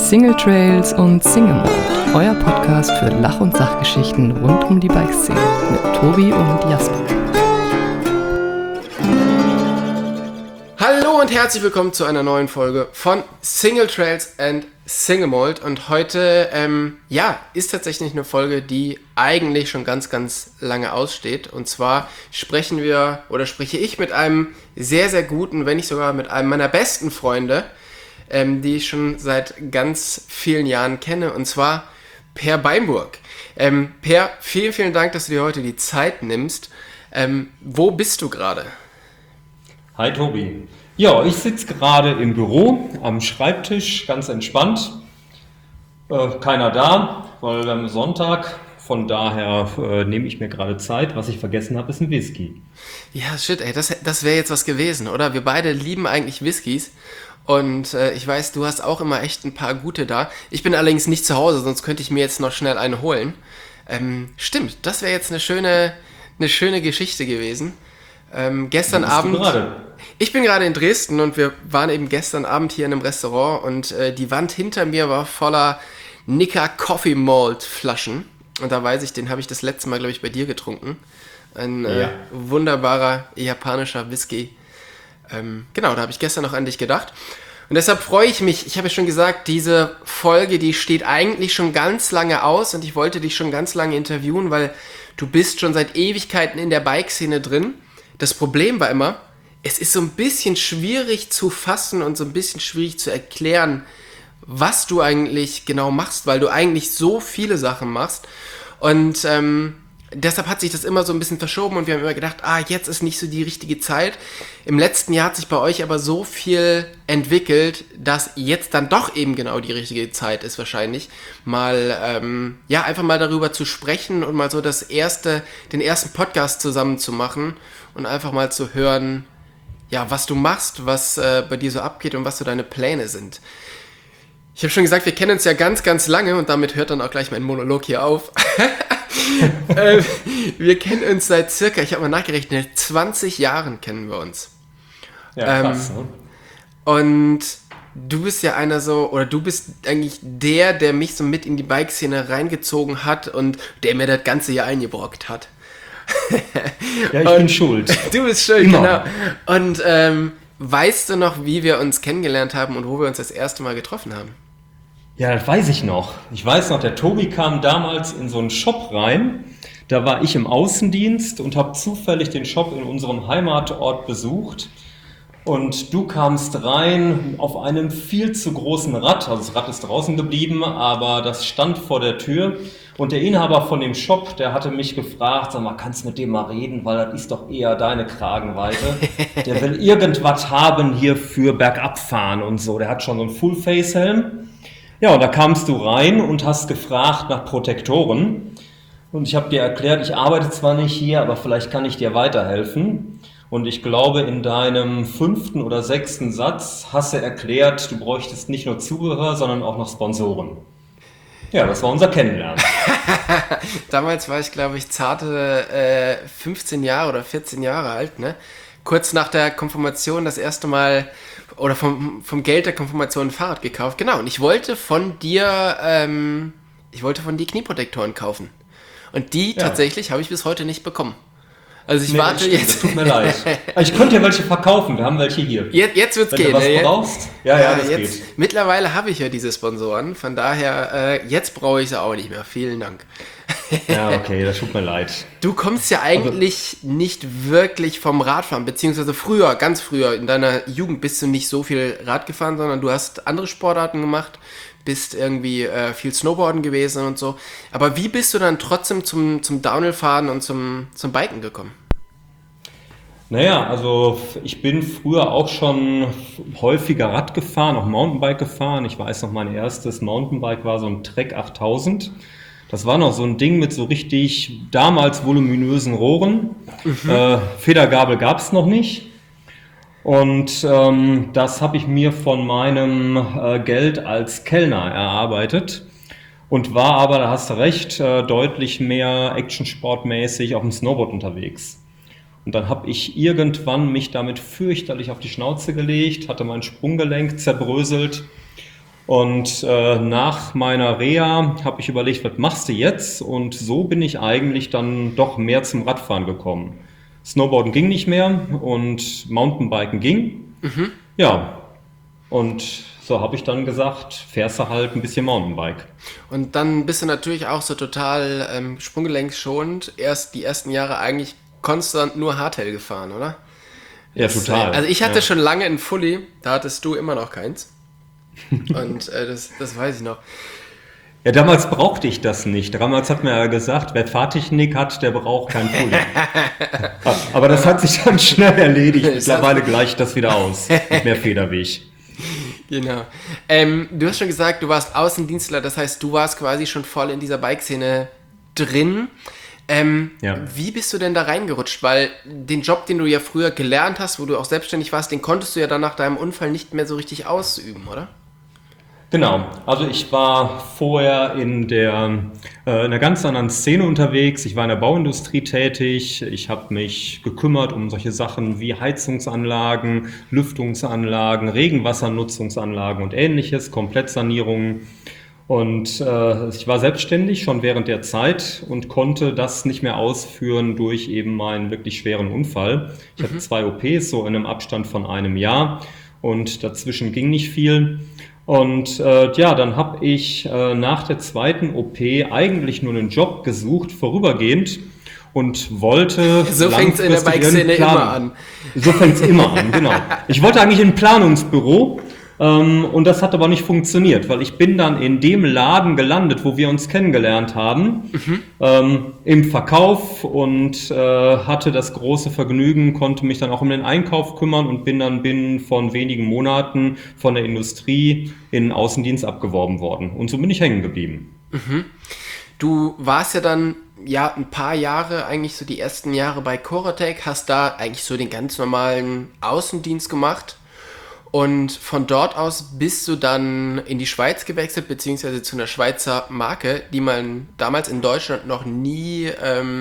Single Trails und Single Mode, euer Podcast für Lach- und Sachgeschichten rund um die Bikeszene mit Tobi und Jasper. Hallo und herzlich willkommen zu einer neuen Folge von Single Trails and Single Mode. Und heute, ist tatsächlich eine Folge, die eigentlich schon ganz, ganz lange aussteht. Und zwar spreche ich mit einem sehr, sehr guten, wenn nicht sogar mit einem meiner besten Freunde, die ich schon seit ganz vielen Jahren kenne, und zwar Per Beinburg. Per, vielen, vielen Dank, dass du dir heute die Zeit nimmst. Wo bist du gerade? Hi Tobi. Ja, ich sitze gerade im Büro am Schreibtisch, ganz entspannt. Keiner da, weil wir haben Sonntag. Von daher nehme ich mir gerade Zeit. Was ich vergessen habe, ist ein Whisky. Ja, shit, ey, das wäre jetzt was gewesen, oder? Wir beide lieben eigentlich Whiskys. Und ich weiß, du hast auch immer echt ein paar gute da. Ich bin allerdings nicht zu Hause, sonst könnte ich mir jetzt noch schnell eine holen. Stimmt, das wäre jetzt eine schöne Geschichte gewesen. Gestern Abend. Ich bin gerade in Dresden und wir waren eben gestern Abend hier in einem Restaurant und die Wand hinter mir war voller Nikka Coffee Malt Flaschen. Und da weiß ich, den habe ich das letzte Mal, glaube ich, bei dir getrunken. Ein wunderbarer japanischer Whisky. Da habe ich gestern noch an dich gedacht. Und deshalb freue ich mich, ich habe ja schon gesagt, diese Folge, die steht eigentlich schon ganz lange aus und ich wollte dich schon ganz lange interviewen, weil du bist schon seit Ewigkeiten in der Bike-Szene drin. Das Problem war immer, es ist so ein bisschen schwierig zu fassen und so ein bisschen schwierig zu erklären, was du eigentlich genau machst, weil du eigentlich so viele Sachen machst. Und deshalb hat sich das immer so ein bisschen verschoben und wir haben immer gedacht, jetzt ist nicht so die richtige Zeit. Im letzten Jahr hat sich bei euch aber so viel entwickelt, dass jetzt dann doch eben genau die richtige Zeit ist wahrscheinlich, mal einfach mal darüber zu sprechen und mal so den ersten Podcast zusammen zu machen und einfach mal zu hören, was du machst, was bei dir so abgeht und was so deine Pläne sind. Ich habe schon gesagt, wir kennen uns ja ganz, ganz lange und damit hört dann auch gleich mein Monolog hier auf. Wir kennen uns seit circa, ich habe mal nachgerechnet, 20 Jahren kennen wir uns. Ja, krass, ne? Und du bist ja du bist eigentlich der mich so mit in die Bike-Szene reingezogen hat und der mir das Ganze hier eingebrockt hat. Ja, ich bin schuld. Du bist schuld, immer. Genau. Und weißt du noch, wie wir uns kennengelernt haben und wo wir uns das erste Mal getroffen haben? Ja, das weiß ich noch. Ich weiß noch, der Tobi kam damals in so einen Shop rein. Da war ich im Außendienst und habe zufällig den Shop in unserem Heimatort besucht. Und du kamst rein auf einem viel zu großen Rad. Also das Rad ist draußen geblieben, aber das stand vor der Tür. Und der Inhaber von dem Shop, der hatte mich gefragt, sag mal, kannst du mit dem mal reden, weil das ist doch eher deine Kragenweite. Der will irgendwas haben hier für Bergabfahren und so. Der hat schon so einen Full-Face-Helm. Ja, und da kamst du rein und hast gefragt nach Protektoren. Und ich habe dir erklärt, ich arbeite zwar nicht hier, aber vielleicht kann ich dir weiterhelfen. Und ich glaube, in deinem 5. oder 6. Satz hast du erklärt, du bräuchtest nicht nur Zubehör, sondern auch noch Sponsoren. Ja, das war unser Kennenlernen. Damals war ich, glaube ich, zarte 15 Jahre oder 14 Jahre alt, ne? Kurz nach der Konfirmation das erste Mal oder vom Geld der Konfirmation ein Fahrrad gekauft. Genau, und ich wollte von dir Knieprotektoren kaufen. Und die tatsächlich habe ich bis heute nicht bekommen. Also ich warte jetzt. Das tut mir leid. Ich könnte dir welche verkaufen, wir haben welche hier. Jetzt wird's gehen. Wenn du was brauchst. Ja, das geht. Mittlerweile habe ich ja diese Sponsoren, von daher, jetzt brauche ich sie auch nicht mehr. Vielen Dank. Ja, okay, das tut mir leid. Du kommst ja eigentlich nicht wirklich vom Radfahren, beziehungsweise früher, ganz früher, in deiner Jugend bist du nicht so viel Rad gefahren, sondern du hast andere Sportarten gemacht, bist irgendwie viel Snowboarden gewesen und so. Aber wie bist du dann trotzdem zum Downhill-Fahren und zum Biken gekommen? Naja, also ich bin früher auch schon häufiger Rad gefahren, auch Mountainbike gefahren. Ich weiß noch, mein erstes Mountainbike war so ein Trek 8000. Das war noch so ein Ding mit so richtig damals voluminösen Rohren. Federgabel gab es noch nicht. Und das habe ich mir von meinem Geld als Kellner erarbeitet. Und war aber, da hast du recht, deutlich mehr actionsportmäßig auf dem Snowboard unterwegs. Und dann habe ich irgendwann mich damit fürchterlich auf die Schnauze gelegt, hatte mein Sprunggelenk zerbröselt Und nach meiner Reha habe ich überlegt, was machst du jetzt? Und so bin ich eigentlich dann doch mehr zum Radfahren gekommen. Snowboarden ging nicht mehr und Mountainbiken ging. Ja, und so habe ich dann gesagt, fährst du halt ein bisschen Mountainbike. Und dann bist du natürlich auch so total sprunggelenksschonend. Erst die ersten Jahre eigentlich konstant nur Hardtail gefahren, oder? Ja, total. Also ich hatte ja. schon lange einen Fully, da hattest du immer noch keins. Und das weiß ich noch. Ja, damals brauchte ich das nicht. Damals hat man ja gesagt, wer Fahrtechnik hat, der braucht keinen Fully. Aber das hat sich dann schnell erledigt. Mittlerweile gleicht das wieder aus. Mit mehr Federweg. Genau. Du hast schon gesagt, du warst Außendienstler, das heißt, du warst quasi schon voll in dieser Bike-Szene drin. Ja. Wie bist du denn da reingerutscht? Weil den Job, den du ja früher gelernt hast, wo du auch selbstständig warst, den konntest du ja dann nach deinem Unfall nicht mehr so richtig ausüben, oder? Genau, also ich war vorher in einer ganz anderen Szene unterwegs. Ich war in der Bauindustrie tätig. Ich habe mich gekümmert um solche Sachen wie Heizungsanlagen, Lüftungsanlagen, Regenwassernutzungsanlagen und ähnliches, Komplettsanierungen. Und ich war selbstständig schon während der Zeit und konnte das nicht mehr ausführen durch eben meinen wirklich schweren Unfall. Ich hatte 2 OPs, so in einem Abstand von einem Jahr, und dazwischen ging nicht viel. Und dann habe ich nach der zweiten OP eigentlich nur einen Job gesucht, vorübergehend, und wollte... So fängt es in der Bike-Szene immer an. So fängt es immer an, genau. Ich wollte eigentlich in ein Planungsbüro, und das hat aber nicht funktioniert, weil ich bin dann in dem Laden gelandet, wo wir uns kennengelernt haben, im Verkauf, und hatte das große Vergnügen, konnte mich dann auch um den Einkauf kümmern und bin dann binnen von wenigen Monaten von der Industrie in den Außendienst abgeworben worden. Und so bin ich hängen geblieben. Du warst ja dann ein paar Jahre, eigentlich so die ersten Jahre bei Coratec, hast da eigentlich so den ganz normalen Außendienst gemacht. Und von dort aus bist du dann in die Schweiz gewechselt, beziehungsweise zu einer Schweizer Marke, die man damals in Deutschland noch nie,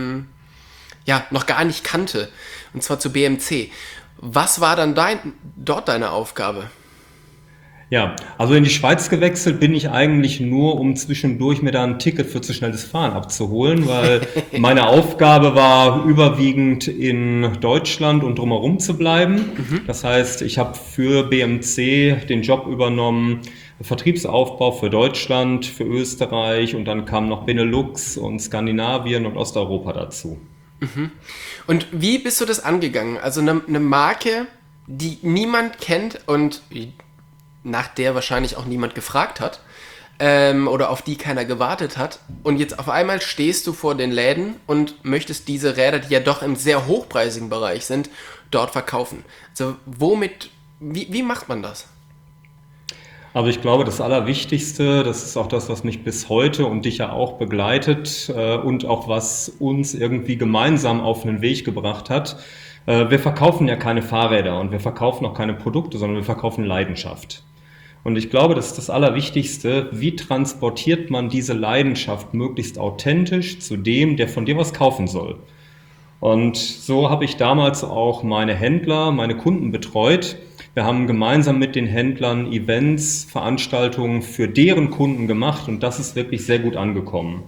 noch gar nicht kannte. Und zwar zu BMC. Was war dann dort deine Aufgabe? Ja, also in die Schweiz gewechselt bin ich eigentlich nur, um zwischendurch mir da ein Ticket für zu schnelles Fahren abzuholen, weil meine Aufgabe war, überwiegend in Deutschland und drumherum zu bleiben. Das heißt, ich habe für BMC den Job übernommen, Vertriebsaufbau für Deutschland, für Österreich, und dann kam noch Benelux und Skandinavien und Osteuropa dazu. Und wie bist du das angegangen? Also eine Marke, die niemand kennt und nach der wahrscheinlich auch niemand gefragt hat, oder auf die keiner gewartet hat, und jetzt auf einmal stehst du vor den Läden und möchtest diese Räder, die ja doch im sehr hochpreisigen Bereich sind, dort verkaufen. Also wie macht man das? Aber ich glaube, das Allerwichtigste, das ist auch das, was mich bis heute und dich ja auch begleitet, und auch was uns irgendwie gemeinsam auf einen Weg gebracht hat. Wir verkaufen ja keine Fahrräder und wir verkaufen auch keine Produkte, sondern wir verkaufen Leidenschaft. Und ich glaube, das ist das Allerwichtigste. Wie transportiert man diese Leidenschaft möglichst authentisch zu dem, der von dir was kaufen soll? Und so habe ich damals auch meine Händler, meine Kunden betreut. Wir haben gemeinsam mit den Händlern Events, Veranstaltungen für deren Kunden gemacht, und das ist wirklich sehr gut angekommen.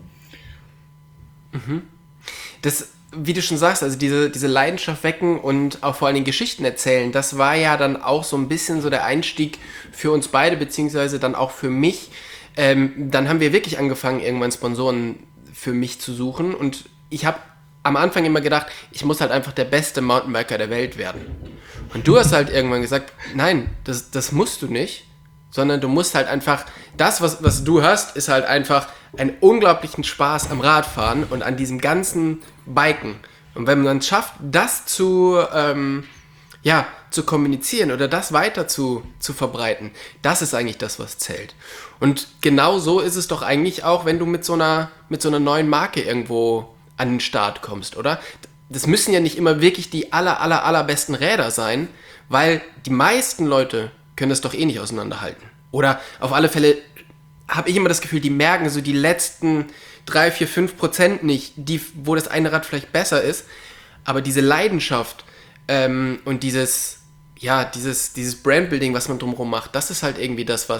Das, wie du schon sagst, also diese Leidenschaft wecken und auch vor allen Dingen Geschichten erzählen, das war ja dann auch so ein bisschen so der Einstieg für uns beide, beziehungsweise dann auch für mich. Dann haben wir wirklich angefangen, irgendwann Sponsoren für mich zu suchen, und ich habe am Anfang immer gedacht, ich muss halt einfach der beste Mountainbiker der Welt werden. Und du hast halt irgendwann gesagt, nein, das musst du nicht, sondern du musst halt einfach, das, was du hast, ist halt einfach einen unglaublichen Spaß am Radfahren und an diesem ganzen Biken. Und wenn man es schafft, das zu kommunizieren oder das weiter zu verbreiten, das ist eigentlich das, was zählt. Und genau so ist es doch eigentlich auch, wenn du mit so einer neuen Marke irgendwo an den Start kommst, oder? Das müssen ja nicht immer wirklich die allerbesten Räder sein, weil die meisten Leute können das doch eh nicht auseinanderhalten. Oder auf alle Fälle habe ich immer das Gefühl, die merken so die letzten 3, 4, 5% nicht, wo das eine Rad vielleicht besser ist. Aber diese Leidenschaft und dieses Brandbuilding, was man drumherum macht, das ist halt irgendwie das, was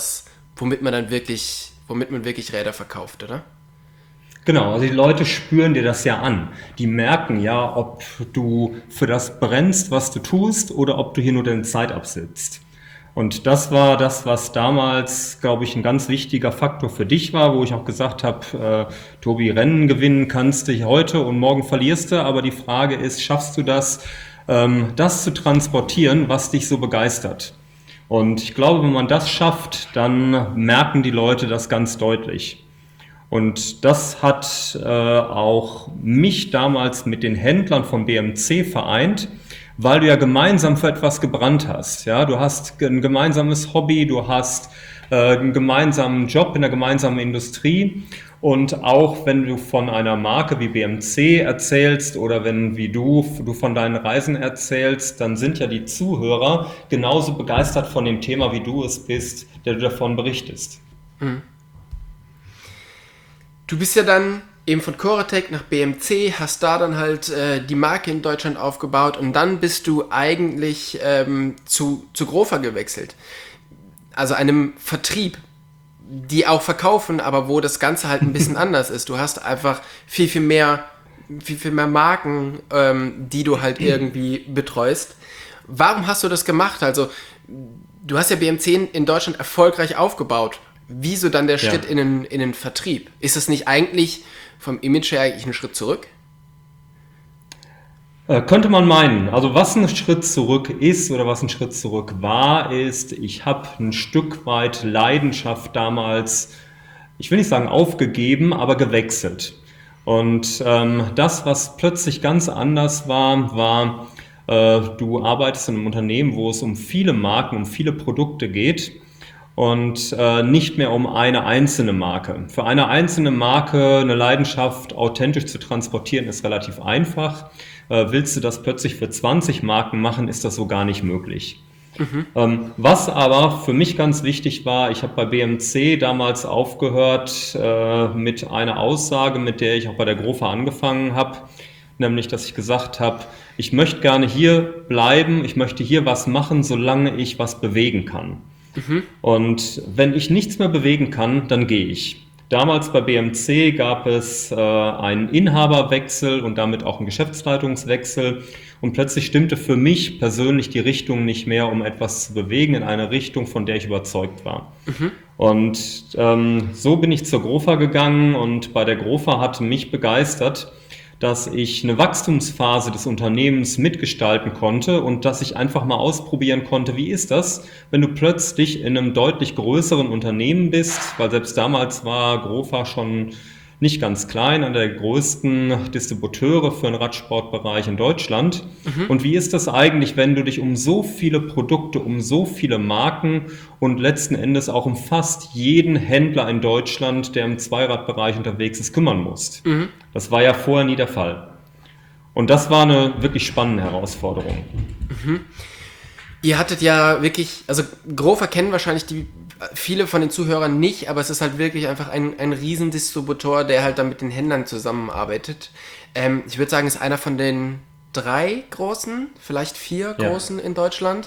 womit man wirklich Räder verkauft, oder? Genau, also die Leute spüren dir das ja an. Die merken ja, ob du für das brennst, was du tust, oder ob du hier nur deine Zeit absitzt. Und das war das, was damals, glaube ich, ein ganz wichtiger Faktor für dich war, wo ich auch gesagt habe, Tobi, Rennen gewinnen kannst du heute und morgen verlierst du, aber die Frage ist, schaffst du das, das zu transportieren, was dich so begeistert? Und ich glaube, wenn man das schafft, dann merken die Leute das ganz deutlich. Und das hat auch mich damals mit den Händlern von BMC vereint, weil du ja gemeinsam für etwas gebrannt hast. Ja, du hast ein gemeinsames Hobby, du hast einen gemeinsamen Job in der gemeinsamen Industrie. Und auch wenn du von einer Marke wie BMC erzählst oder wie du von deinen Reisen erzählst, dann sind ja die Zuhörer genauso begeistert von dem Thema, wie du es bist, der du davon berichtest. Mhm. Du bist ja dann eben von Coratec nach BMC, hast da dann halt die Marke in Deutschland aufgebaut und dann bist du eigentlich zu Grover gewechselt. Also einem Vertrieb, die auch verkaufen, aber wo das Ganze halt ein bisschen anders ist. Du hast einfach viel mehr Marken, die du halt irgendwie betreust. Warum hast du das gemacht? Also du hast ja BMC in Deutschland erfolgreich aufgebaut. Wieso dann der Schritt in den Vertrieb? Ist es nicht eigentlich vom Image her eigentlich ein Schritt zurück? Könnte man meinen. Also was ein Schritt zurück ist oder was ein Schritt zurück war, ist, ich habe ein Stück weit Leidenschaft damals, ich will nicht sagen aufgegeben, aber gewechselt. Und das, was plötzlich ganz anders war, du arbeitest in einem Unternehmen, wo es um viele Marken, um viele Produkte geht. Und nicht mehr um eine einzelne Marke. Für eine einzelne Marke eine Leidenschaft authentisch zu transportieren, ist relativ einfach. Willst du das plötzlich für 20 Marken machen, ist das so gar nicht möglich. Mhm. Was aber für mich ganz wichtig war, ich habe bei BMC damals aufgehört mit einer Aussage, mit der ich auch bei der Grover angefangen habe, nämlich, dass ich gesagt habe, ich möchte gerne hier bleiben, ich möchte hier was machen, solange ich was bewegen kann. Mhm. Und wenn ich nichts mehr bewegen kann, dann gehe ich. Damals bei BMC gab es einen Inhaberwechsel und damit auch einen Geschäftsleitungswechsel. Und plötzlich stimmte für mich persönlich die Richtung nicht mehr, um etwas zu bewegen in eine Richtung, von der ich überzeugt war. Mhm. Und so bin ich zur Grover gegangen und bei der Grover hatte mich begeistert, dass ich eine Wachstumsphase des Unternehmens mitgestalten konnte und dass ich einfach mal ausprobieren konnte, wie ist das, wenn du plötzlich in einem deutlich größeren Unternehmen bist, weil selbst damals war Grover schon nicht ganz klein, einer der größten Distributeure für den Radsportbereich in Deutschland. Mhm. Und wie ist das eigentlich, wenn du dich um so viele Produkte, um so viele Marken und letzten Endes auch um fast jeden Händler in Deutschland, der im Zweiradbereich unterwegs ist, kümmern musst? Mhm. Das war ja vorher nie der Fall. Und das war eine wirklich spannende Herausforderung. Mhm. Ihr hattet ja wirklich, also Grover kennen wahrscheinlich viele von den Zuhörern nicht, aber es ist halt wirklich einfach ein Riesendistributor, der halt dann mit den Händlern zusammenarbeitet. Ich würde sagen, ist einer von den 3 großen, vielleicht 4 großen in Deutschland.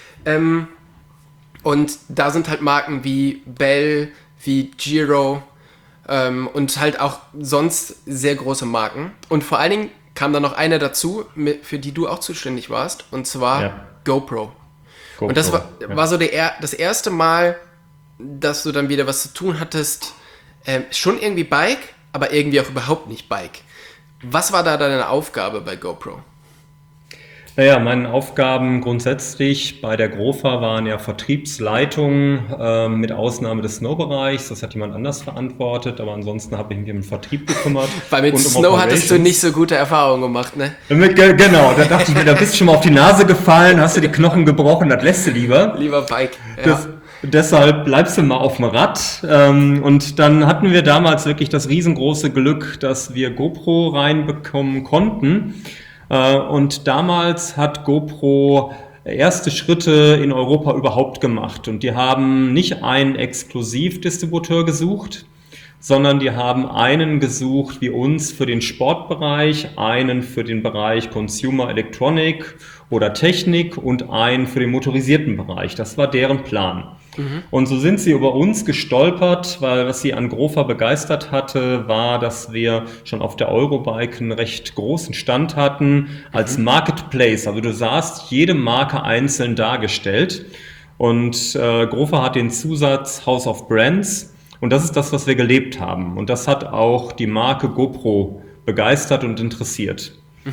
Und da sind halt Marken wie Bell, wie Giro und halt auch sonst sehr große Marken. Und vor allen Dingen kam da noch eine dazu, für die du auch zuständig warst, und zwar GoPro. Und das war so das erste Mal, dass du dann wieder was zu tun hattest, schon irgendwie Bike, aber irgendwie auch überhaupt nicht Bike. Was war da deine Aufgabe bei GoPro? Naja, meine Aufgaben grundsätzlich bei der Grover waren ja Vertriebsleitung mit Ausnahme des Snow-Bereichs. Das hat jemand anders verantwortet, aber ansonsten habe ich mich um den Vertrieb gekümmert. Weil mit Snow hattest du nicht so gute Erfahrungen gemacht, ne? Genau, da dachte ich mir, da bist du schon mal auf die Nase gefallen, hast du die Knochen gebrochen, das lässt du lieber. Lieber Bike, ja. Deshalb bleibst du mal auf dem Rad. Und dann hatten wir damals wirklich das riesengroße Glück, dass wir GoPro reinbekommen konnten. Und damals hat GoPro erste Schritte in Europa überhaupt gemacht. Und die haben nicht einen Exklusivdistributeur gesucht sondern die haben einen gesucht wie uns für den Sportbereich, einen für den Bereich Consumer Electronic oder Technik und einen für den motorisierten Bereich. Das war deren Plan. Und so sind sie über uns gestolpert, weil was sie an Grover begeistert hatte, war, dass wir schon auf der Eurobike einen recht großen Stand hatten als Marketplace. Also du sahst jede Marke einzeln dargestellt. Und Grover hat den Zusatz House of Brands. Und das ist das, was wir gelebt haben. Und das hat auch die Marke GoPro begeistert und interessiert.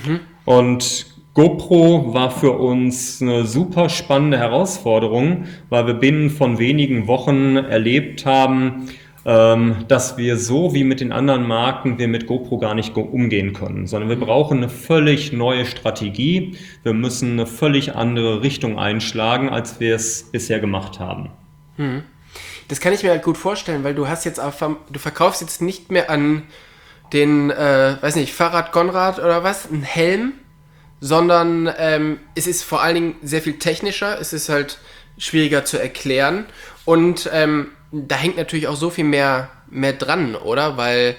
Und GoPro war für uns eine super spannende Herausforderung, weil wir binnen von wenigen Wochen erlebt haben, dass wir so wie mit den anderen Marken wir mit GoPro gar nicht umgehen können, sondern wir brauchen eine völlig neue Strategie. Wir müssen eine völlig andere Richtung einschlagen, als wir es bisher gemacht haben. Das kann ich mir halt gut vorstellen, weil du verkaufst jetzt nicht mehr an den, weiß nicht, Fahrrad Konrad oder was, einen Helm, sondern es ist vor allen Dingen sehr viel technischer, es ist halt schwieriger zu erklären und da hängt natürlich auch so viel mehr dran, oder? Weil,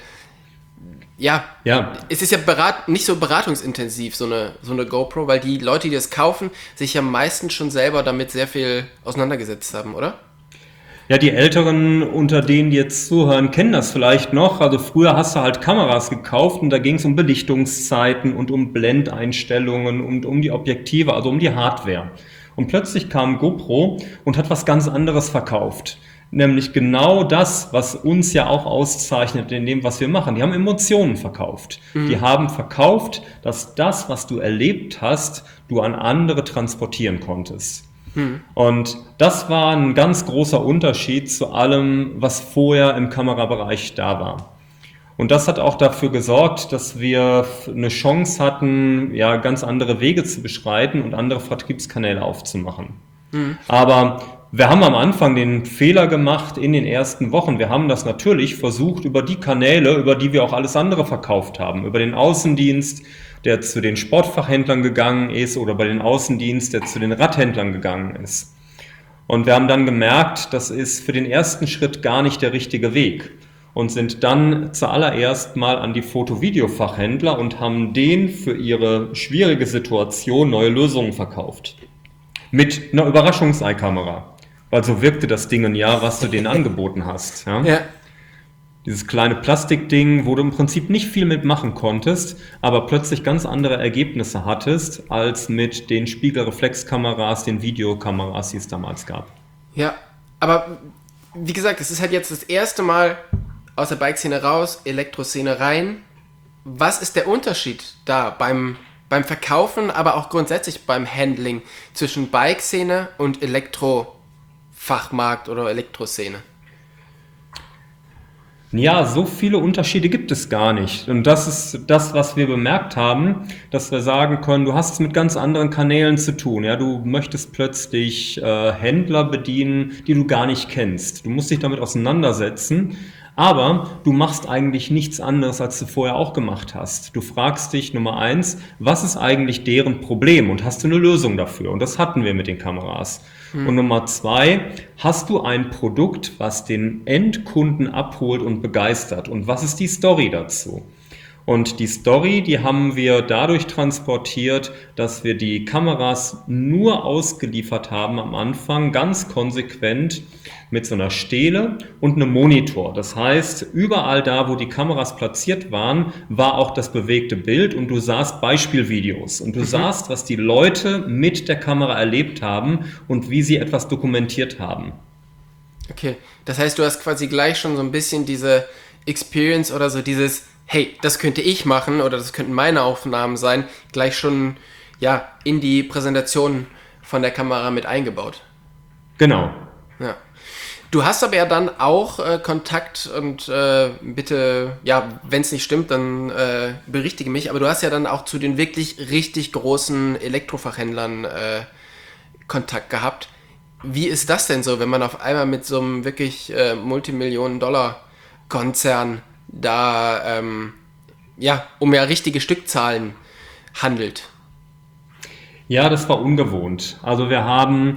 ja. Es ist ja nicht so beratungsintensiv, so eine GoPro, weil die Leute, die das kaufen, sich ja meistens schon selber damit sehr viel auseinandergesetzt haben, oder? Ja, die Älteren unter denen, die jetzt zuhören, kennen das vielleicht noch. Also früher hast du halt Kameras gekauft und da ging es um Belichtungszeiten und um Blendeinstellungen und um die Objektive, also um die Hardware. Und plötzlich kam GoPro und hat was ganz anderes verkauft. Nämlich genau das, was uns ja auch auszeichnet in dem, was wir machen. Die haben Emotionen verkauft. Die haben verkauft, dass das, was du erlebt hast, du an andere transportieren konntest. Und das war ein ganz großer Unterschied zu allem, was vorher im Kamerabereich da war. Und das hat auch dafür gesorgt, dass wir eine Chance hatten, ja, ganz andere Wege zu beschreiten und andere Vertriebskanäle aufzumachen. Aber wir haben am Anfang den Fehler gemacht in den ersten Wochen. Wir haben das natürlich versucht über die Kanäle, über die wir auch alles andere verkauft haben, über den Außendienst, der zu den Sportfachhändlern gegangen ist oder bei den Außendienst, der zu den Radhändlern gegangen ist. Und wir haben dann gemerkt, das ist für den ersten Schritt gar nicht der richtige Weg und sind dann zuallererst mal an die Foto-Video-Fachhändler und haben denen für ihre schwierige Situation neue Lösungen verkauft. Mit einer Überraschungsei-Kamera, weil so wirkte das Ding ja, was du denen angeboten hast. Ja? Dieses kleine Plastikding, wo du im Prinzip nicht viel mitmachen konntest, aber plötzlich ganz andere Ergebnisse hattest, als mit den Spiegelreflexkameras, den Videokameras, die es damals gab. Ja, aber wie gesagt, es ist halt jetzt das erste Mal aus der Bike-Szene raus, Elektroszene rein. Was ist der Unterschied da beim Verkaufen, aber auch grundsätzlich beim Handling zwischen Bike-Szene und Elektrofachmarkt oder Elektroszene? Ja, so viele Unterschiede gibt es gar nicht. Und das ist das, was wir bemerkt haben, dass wir sagen können, du hast es mit ganz anderen Kanälen zu tun. Ja, du möchtest plötzlich Händler bedienen, die du gar nicht kennst. Du musst dich damit auseinandersetzen. Aber du machst eigentlich nichts anderes, als du vorher auch gemacht hast. Du fragst dich, Nummer 1, was ist eigentlich deren Problem und hast du eine Lösung dafür? Und das hatten wir mit den Kameras. Und Nummer 2, hast du ein Produkt, was den Endkunden abholt und begeistert? Und was ist die Story dazu? Und die Story, die haben wir dadurch transportiert, dass wir die Kameras nur ausgeliefert haben am Anfang, ganz konsequent mit so einer Stele und einem Monitor. Das heißt, überall da, wo die Kameras platziert waren, war auch das bewegte Bild und du sahst Beispielvideos und du sahst, was die Leute mit der Kamera erlebt haben und wie sie etwas dokumentiert haben. Okay, das heißt, du hast quasi gleich schon so ein bisschen diese Experience oder so dieses, hey, das könnte ich machen oder das könnten meine Aufnahmen sein, gleich schon ja in die Präsentation von der Kamera mit eingebaut. Genau. Ja. Du hast aber ja dann auch Kontakt und bitte, ja, wenn es nicht stimmt, dann berichtige mich, aber du hast ja dann auch zu den wirklich richtig großen Elektrofachhändlern Kontakt gehabt. Wie ist das denn so, wenn man auf einmal mit so einem wirklich Multimillionen-Dollar-Konzern da um ja richtige Stückzahlen handelt? Ja, das war ungewohnt. Also wir haben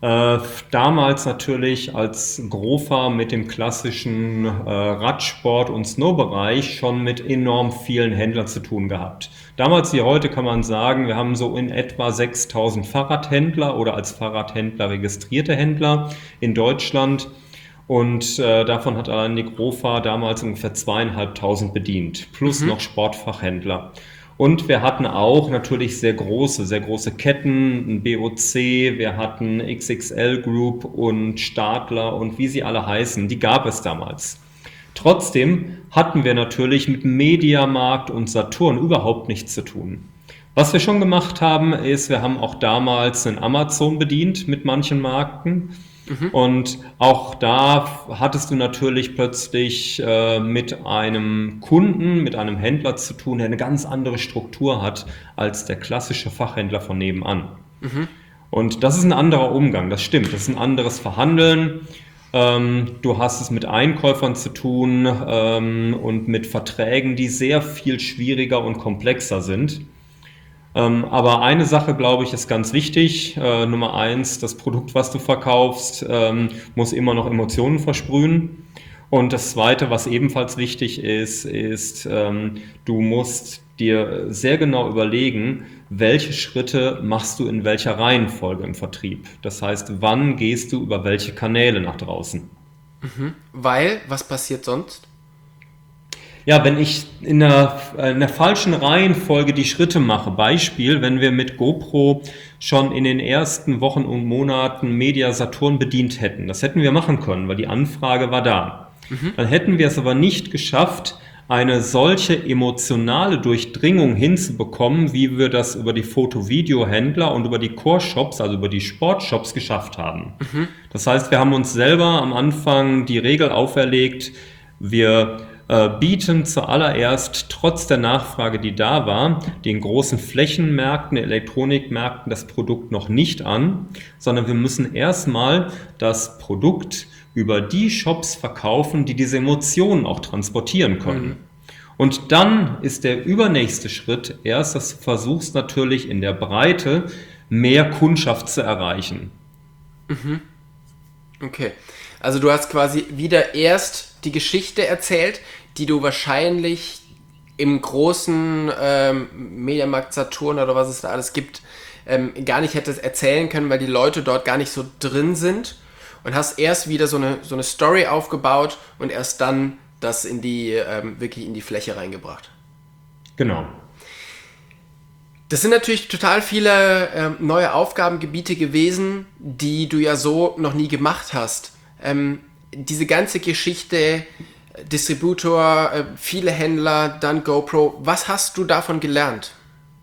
Damals natürlich als Grofa mit dem klassischen Radsport- und Snowbereich schon mit enorm vielen Händlern zu tun gehabt. Damals wie heute kann man sagen, wir haben so in etwa 6.000 Fahrradhändler oder als Fahrradhändler registrierte Händler in Deutschland. Und davon hat allein die Grofa damals ungefähr 2.500 bedient, plus noch Sportfachhändler. Und wir hatten auch natürlich sehr große Ketten, ein BOC, wir hatten XXL Group und Stadler und wie sie alle heißen, die gab es damals. Trotzdem hatten wir natürlich mit Mediamarkt und Saturn überhaupt nichts zu tun. Was wir schon gemacht haben, ist, wir haben auch damals einen Amazon bedient mit manchen Marken. Und auch da hattest du natürlich plötzlich mit einem Kunden, mit einem Händler zu tun, der eine ganz andere Struktur hat als der klassische Fachhändler von nebenan. Und das ist ein anderer Umgang, das stimmt, das ist ein anderes Verhandeln. Du hast es mit Einkäufern zu tun und mit Verträgen, die sehr viel schwieriger und komplexer sind. Aber eine Sache, glaube ich, ist ganz wichtig. Nummer 1, das Produkt, was du verkaufst, muss immer noch Emotionen versprühen. Und das Zweite, was ebenfalls wichtig ist, du musst dir sehr genau überlegen, welche Schritte machst du in welcher Reihenfolge im Vertrieb. Das heißt, wann gehst du über welche Kanäle nach draußen. Weil, was passiert sonst? Ja, wenn ich in der falschen Reihenfolge die Schritte mache, Beispiel, wenn wir mit GoPro schon in den ersten Wochen und Monaten Media Saturn bedient hätten, das hätten wir machen können, weil die Anfrage war da. Dann hätten wir es aber nicht geschafft, eine solche emotionale Durchdringung hinzubekommen, wie wir das über die Foto-Video-Händler und über die Core-Shops, also über die Sportshops geschafft haben. Das heißt, wir haben uns selber am Anfang die Regel auferlegt, wir bieten zuallererst trotz der Nachfrage, die da war, den großen Flächenmärkten, Elektronikmärkten das Produkt noch nicht an, sondern wir müssen erstmal das Produkt über die Shops verkaufen, die diese Emotionen auch transportieren können. Und dann ist der übernächste Schritt erst, dass du versuchst natürlich in der Breite mehr Kundschaft zu erreichen. Okay, also du hast quasi wieder erst die Geschichte erzählt, die du wahrscheinlich im großen Mediamarkt Saturn oder was es da alles gibt, gar nicht hättest erzählen können, weil die Leute dort gar nicht so drin sind, und hast erst wieder so eine Story aufgebaut und erst dann das wirklich in die Fläche reingebracht. Genau. Das sind natürlich total viele neue Aufgabengebiete gewesen, die du ja so noch nie gemacht hast. Diese ganze Geschichte, Distributor, viele Händler, dann GoPro, was hast du davon gelernt?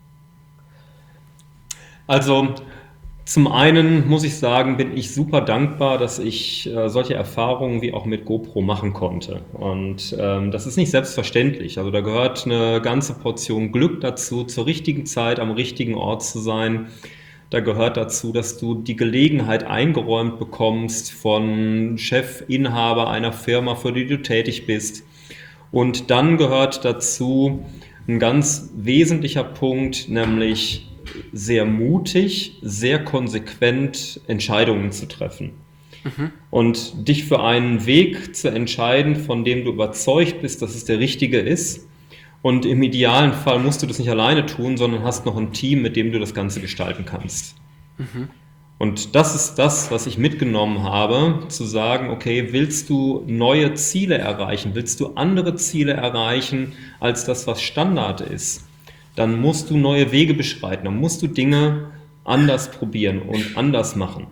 Also zum einen muss ich sagen, bin ich super dankbar, dass ich solche Erfahrungen wie auch mit GoPro machen konnte. Und das ist nicht selbstverständlich. Also da gehört eine ganze Portion Glück dazu, zur richtigen Zeit am richtigen Ort zu sein. Da gehört dazu, dass du die Gelegenheit eingeräumt bekommst von Chefinhaber einer Firma, für die du tätig bist. Und dann gehört dazu ein ganz wesentlicher Punkt, nämlich sehr mutig, sehr konsequent Entscheidungen zu treffen. Und dich für einen Weg zu entscheiden, von dem du überzeugt bist, dass es der richtige ist. Und im idealen Fall musst du das nicht alleine tun, sondern hast noch ein Team, mit dem du das Ganze gestalten kannst. Und das ist das, was ich mitgenommen habe, zu sagen, okay, willst du neue Ziele erreichen, willst du andere Ziele erreichen als das, was Standard ist, dann musst du neue Wege beschreiten, dann musst du Dinge anders probieren und anders machen.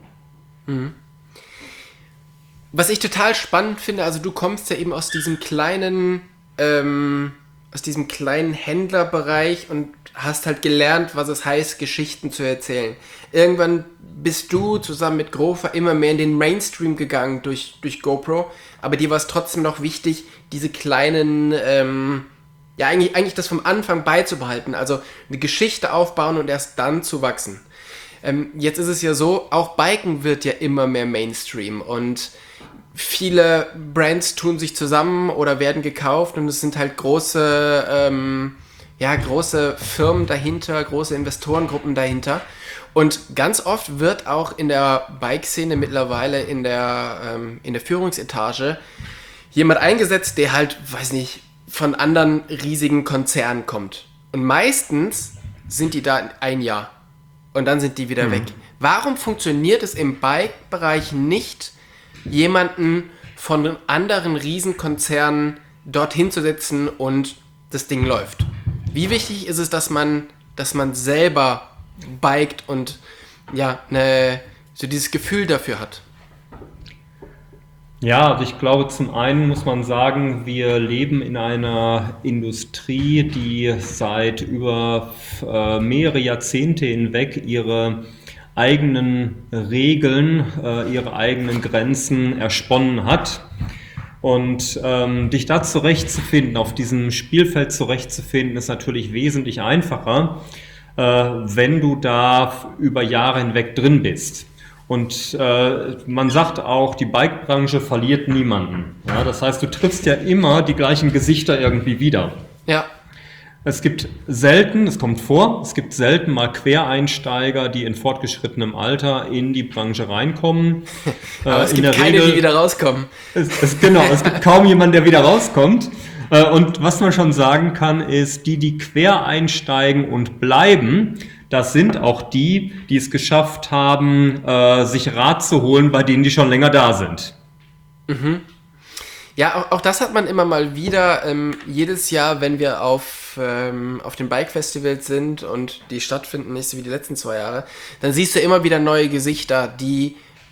Was ich total spannend finde, also du kommst ja eben aus diesem kleinen Händlerbereich und hast halt gelernt, was es heißt, Geschichten zu erzählen. Irgendwann bist du zusammen mit Grofa immer mehr in den Mainstream gegangen durch GoPro, aber dir war es trotzdem noch wichtig, diese kleinen, eigentlich das vom Anfang beizubehalten, also eine Geschichte aufbauen und erst dann zu wachsen. Jetzt ist es ja so, auch Biken wird ja immer mehr Mainstream und viele Brands tun sich zusammen oder werden gekauft und es sind halt große Firmen dahinter, große Investorengruppen dahinter. Und ganz oft wird auch in der Bike-Szene mittlerweile in der Führungsetage jemand eingesetzt, der halt, weiß nicht, von anderen riesigen Konzernen kommt. Und meistens sind die da ein Jahr und dann sind die wieder weg. Warum funktioniert es im Bike-Bereich nicht, jemanden von anderen Riesenkonzernen dorthin zu setzen und das Ding läuft? Wie wichtig ist es, dass man selber biked und ja, so dieses Gefühl dafür hat? Ja, also ich glaube, zum einen muss man sagen, wir leben in einer Industrie, die seit über mehrere Jahrzehnte hinweg ihre eigenen Regeln, ihre eigenen Grenzen ersponnen hat. Und dich da zurechtzufinden, auf diesem Spielfeld zurechtzufinden, ist natürlich wesentlich einfacher, wenn du da über Jahre hinweg drin bist. Und man sagt auch, die Bike-Branche verliert niemanden. Ja, das heißt, du triffst ja immer die gleichen Gesichter irgendwie wieder. Ja. Es kommt selten mal Quereinsteiger, die in fortgeschrittenem Alter in die Branche reinkommen. Aber es gibt keine, die wieder rauskommen. Es gibt kaum jemanden, der wieder rauskommt. Und was man schon sagen kann, ist, die quer einsteigen und bleiben, das sind auch die es geschafft haben, sich Rat zu holen bei denen, die schon länger da sind. Mhm. Ja, auch das hat man immer mal wieder. Jedes Jahr, wenn wir auf den Bike-Festivals sind und die stattfinden, nicht so wie die letzten 2 Jahre, dann siehst du immer wieder neue Gesichter, die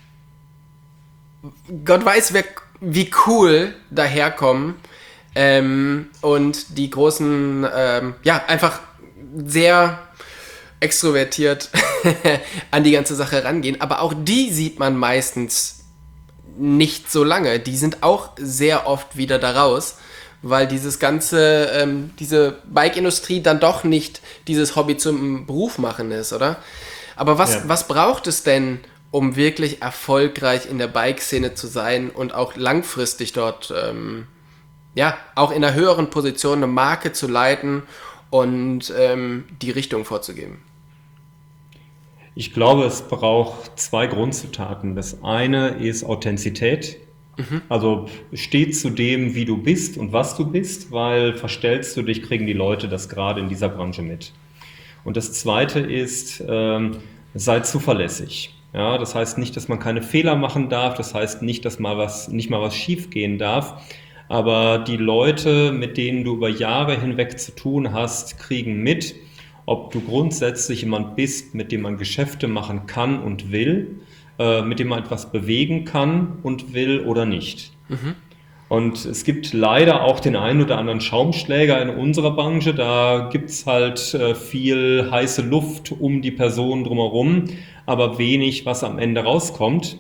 Gott weiß, wie cool daherkommen und die großen, einfach sehr extrovertiert an die ganze Sache rangehen. Aber auch die sieht man meistens nicht so lange. Die sind auch sehr oft wieder da raus, weil diese Bike-Industrie dann doch nicht dieses Hobby zum Beruf machen ist, oder? Aber was braucht es denn, um wirklich erfolgreich in der Bike-Szene zu sein und auch langfristig dort, auch in einer höheren Position eine Marke zu leiten und die Richtung vorzugeben? Ich glaube, es braucht 2 Grundzutaten. Das eine ist Authentizität. Also steh zu dem, wie du bist und was du bist, weil verstellst du dich, kriegen die Leute das gerade in dieser Branche mit. Und das zweite ist, sei zuverlässig. Ja, das heißt nicht, dass man keine Fehler machen darf, das heißt nicht, dass nicht mal was schief gehen darf, aber die Leute, mit denen du über Jahre hinweg zu tun hast, kriegen mit, ob du grundsätzlich jemand bist, mit dem man Geschäfte machen kann und will, mit dem man etwas bewegen kann und will oder nicht. Und es gibt leider auch den einen oder anderen Schaumschläger in unserer Branche, da gibt es halt viel heiße Luft um die Person drumherum, aber wenig, was am Ende rauskommt.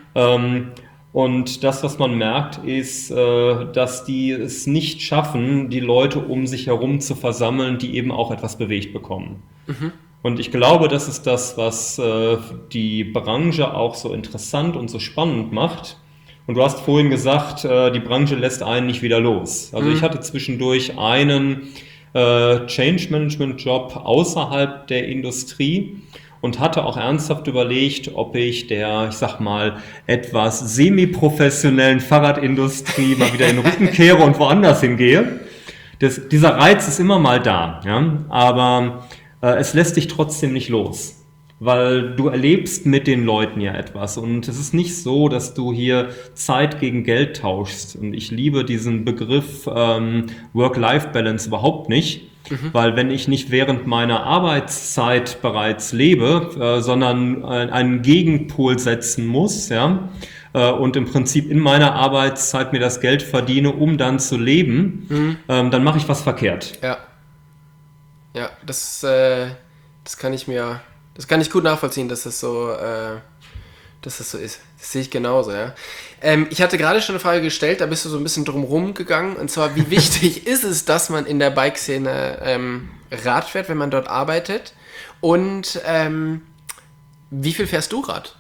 Und das, was man merkt, ist, dass die es nicht schaffen, die Leute um sich herum zu versammeln, die eben auch etwas bewegt bekommen. Und ich glaube, das ist das, was die Branche auch so interessant und so spannend macht. Und du hast vorhin gesagt, die Branche lässt einen nicht wieder los. Also ich hatte zwischendurch einen Change-Management-Job außerhalb der Industrie und hatte auch ernsthaft überlegt, ob ich der, ich sag mal, etwas semi-professionellen Fahrradindustrie mal wieder in den Rücken kehre und woanders hingehe. Dieser Reiz ist immer mal da, ja? Aber es lässt dich trotzdem nicht los, weil du erlebst mit den Leuten ja etwas und es ist nicht so, dass du hier Zeit gegen Geld tauschst und ich liebe diesen Begriff Work-Life-Balance überhaupt nicht. Weil wenn ich nicht während meiner Arbeitszeit bereits lebe, sondern einen Gegenpol setzen muss, ja, und im Prinzip in meiner Arbeitszeit mir das Geld verdiene, um dann zu leben, dann mache ich was verkehrt. Ja, das kann ich gut nachvollziehen, dass das so ist. Das sehe ich genauso, ja. Ich hatte gerade schon eine Frage gestellt, da bist du so ein bisschen drumherum gegangen, und zwar, wie wichtig ist es, dass man in der Bike-Szene Rad fährt, wenn man dort arbeitet, und wie viel fährst du Rad?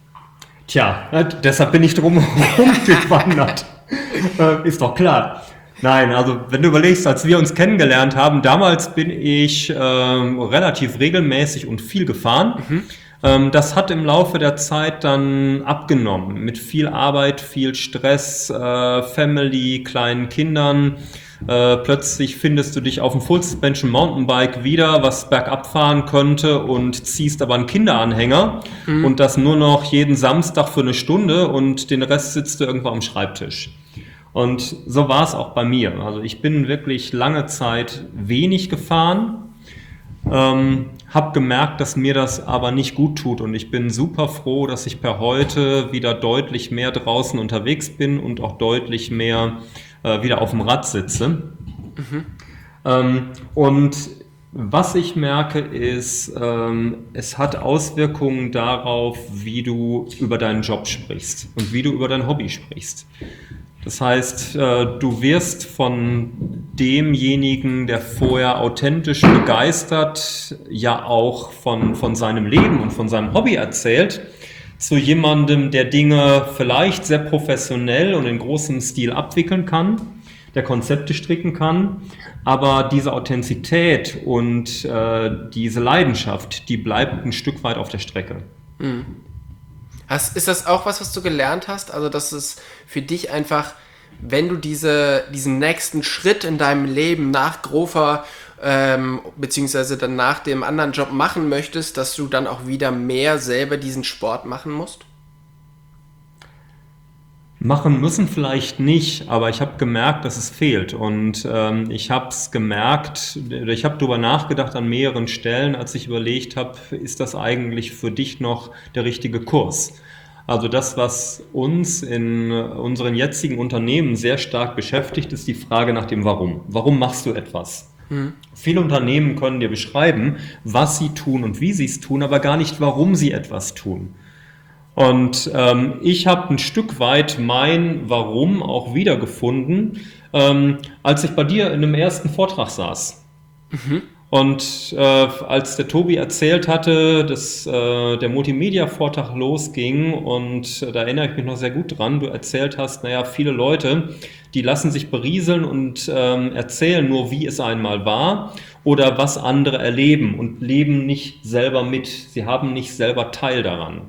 Tja, deshalb bin ich drumherum gewandert. Ist doch klar. Nein, also wenn du überlegst, als wir uns kennengelernt haben, damals bin ich relativ regelmäßig und viel gefahren. Das hat im Laufe der Zeit dann abgenommen, mit viel Arbeit, viel Stress, Family, kleinen Kindern. Plötzlich findest du dich auf dem Full Suspension Mountainbike wieder, was bergab fahren könnte, und ziehst aber einen Kinderanhänger und das nur noch jeden Samstag für eine Stunde und den Rest sitzt du irgendwo am Schreibtisch. Und so war es auch bei mir. Also ich bin wirklich lange Zeit wenig gefahren, habe gemerkt, dass mir das aber nicht gut tut, und ich bin super froh, dass ich per heute wieder deutlich mehr draußen unterwegs bin und auch deutlich mehr wieder auf dem Rad sitze. Und was ich merke ist, es hat Auswirkungen darauf, wie du über deinen Job sprichst und wie du über dein Hobby sprichst. Das heißt, du wirst von demjenigen, der vorher authentisch begeistert, ja auch von seinem Leben und von seinem Hobby erzählt, zu jemandem, der Dinge vielleicht sehr professionell und in großem Stil abwickeln kann, der Konzepte stricken kann, aber diese Authentizität und diese Leidenschaft, die bleibt ein Stück weit auf der Strecke. Ist das auch was du gelernt hast? Also, dass es für dich einfach, wenn du diesen nächsten Schritt in deinem Leben nach Grover beziehungsweise dann nach dem anderen Job machen möchtest, dass du dann auch wieder mehr selber diesen Sport machen musst? Machen müssen vielleicht nicht, aber ich habe gemerkt, dass es fehlt, und ich habe es gemerkt, ich habe darüber nachgedacht an mehreren Stellen, als ich überlegt habe, ist das eigentlich für dich noch der richtige Kurs? Also das, was uns in unseren jetzigen Unternehmen sehr stark beschäftigt, ist die Frage nach dem Warum. Warum machst du etwas? Viele Unternehmen können dir beschreiben, was sie tun und wie sie es tun, aber gar nicht, warum sie etwas tun. Und ich habe ein Stück weit mein Warum auch wiedergefunden, als ich bei dir in einem ersten Vortrag saß. Und als der Tobi erzählt hatte, dass der Multimedia-Vortrag losging, und da erinnere ich mich noch sehr gut dran, du erzählt hast, naja, viele Leute, die lassen sich berieseln und erzählen nur, wie es einmal war oder was andere erleben und leben nicht selber mit. Sie haben nicht selber Teil daran.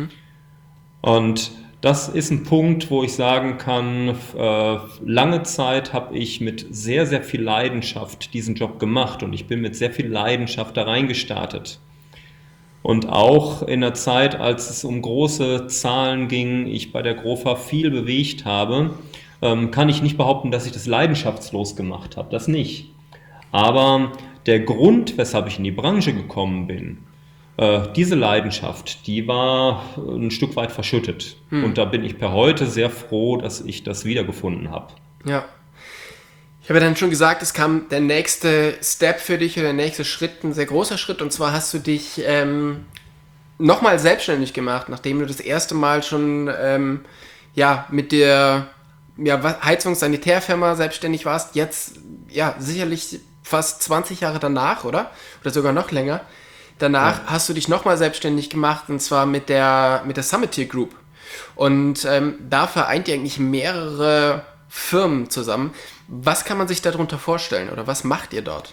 Und das ist ein Punkt, wo ich sagen kann, lange Zeit habe ich mit sehr, sehr viel Leidenschaft diesen Job gemacht, und ich bin mit sehr viel Leidenschaft da reingestartet. Und auch in der Zeit, als es um große Zahlen ging, ich bei der Grofa viel bewegt habe, kann ich nicht behaupten, dass ich das leidenschaftslos gemacht habe, das nicht. Aber der Grund, weshalb ich in die Branche gekommen bin, diese Leidenschaft, die war ein Stück weit verschüttet. Und da bin ich per heute sehr froh, dass ich das wiedergefunden habe. Ja. Ich habe ja dann schon gesagt, es kam der nächste Step für dich, oder der nächste Schritt, ein sehr großer Schritt. Und zwar hast du dich nochmal selbstständig gemacht, nachdem du das erste Mal schon mit der Heizungs-Sanitärfirma selbstständig warst. Jetzt sicherlich fast 20 Jahre danach, oder? Oder sogar noch länger. Danach hast du dich nochmal selbstständig gemacht, und zwar mit der Summit Group. Und da vereint ihr eigentlich mehrere Firmen zusammen. Was kann man sich darunter vorstellen, oder was macht ihr dort?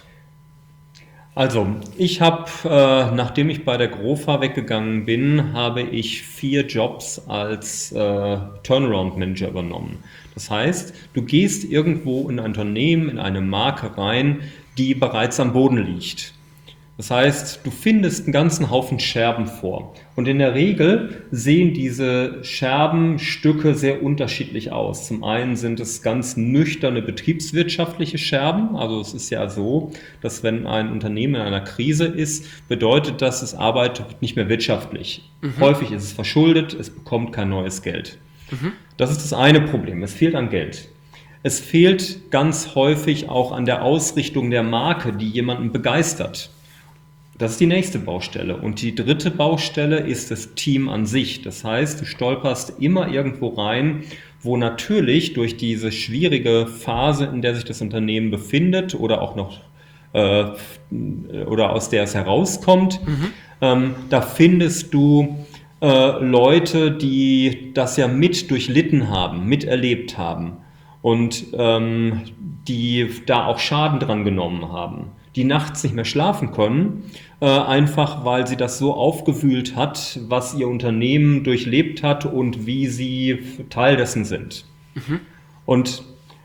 Also, ich habe, nachdem ich bei der Grofa weggegangen bin, habe ich 4 Jobs als Turnaround Manager übernommen. Das heißt, du gehst irgendwo in ein Unternehmen, in eine Marke rein, die bereits am Boden liegt. Das heißt, du findest einen ganzen Haufen Scherben vor. Und in der Regel sehen diese Scherbenstücke sehr unterschiedlich aus. Zum einen sind es ganz nüchterne betriebswirtschaftliche Scherben. Also es ist ja so, dass wenn ein Unternehmen in einer Krise ist, bedeutet das, es arbeitet nicht mehr wirtschaftlich. Häufig ist es verschuldet, es bekommt kein neues Geld. Das ist das eine Problem. Es fehlt an Geld. Es fehlt ganz häufig auch an der Ausrichtung der Marke, die jemanden begeistert. Das ist die nächste Baustelle. Und die dritte Baustelle ist das Team an sich. Das heißt, du stolperst immer irgendwo rein, wo natürlich durch diese schwierige Phase, in der sich das Unternehmen befindet oder auch noch oder aus der es herauskommt, da findest du Leute, die das ja mit durchlitten haben, miterlebt haben. und die da auch Schaden dran genommen haben, die nachts nicht mehr schlafen können, einfach weil sie das so aufgewühlt hat, was ihr Unternehmen durchlebt hat und wie sie Teil dessen sind. Und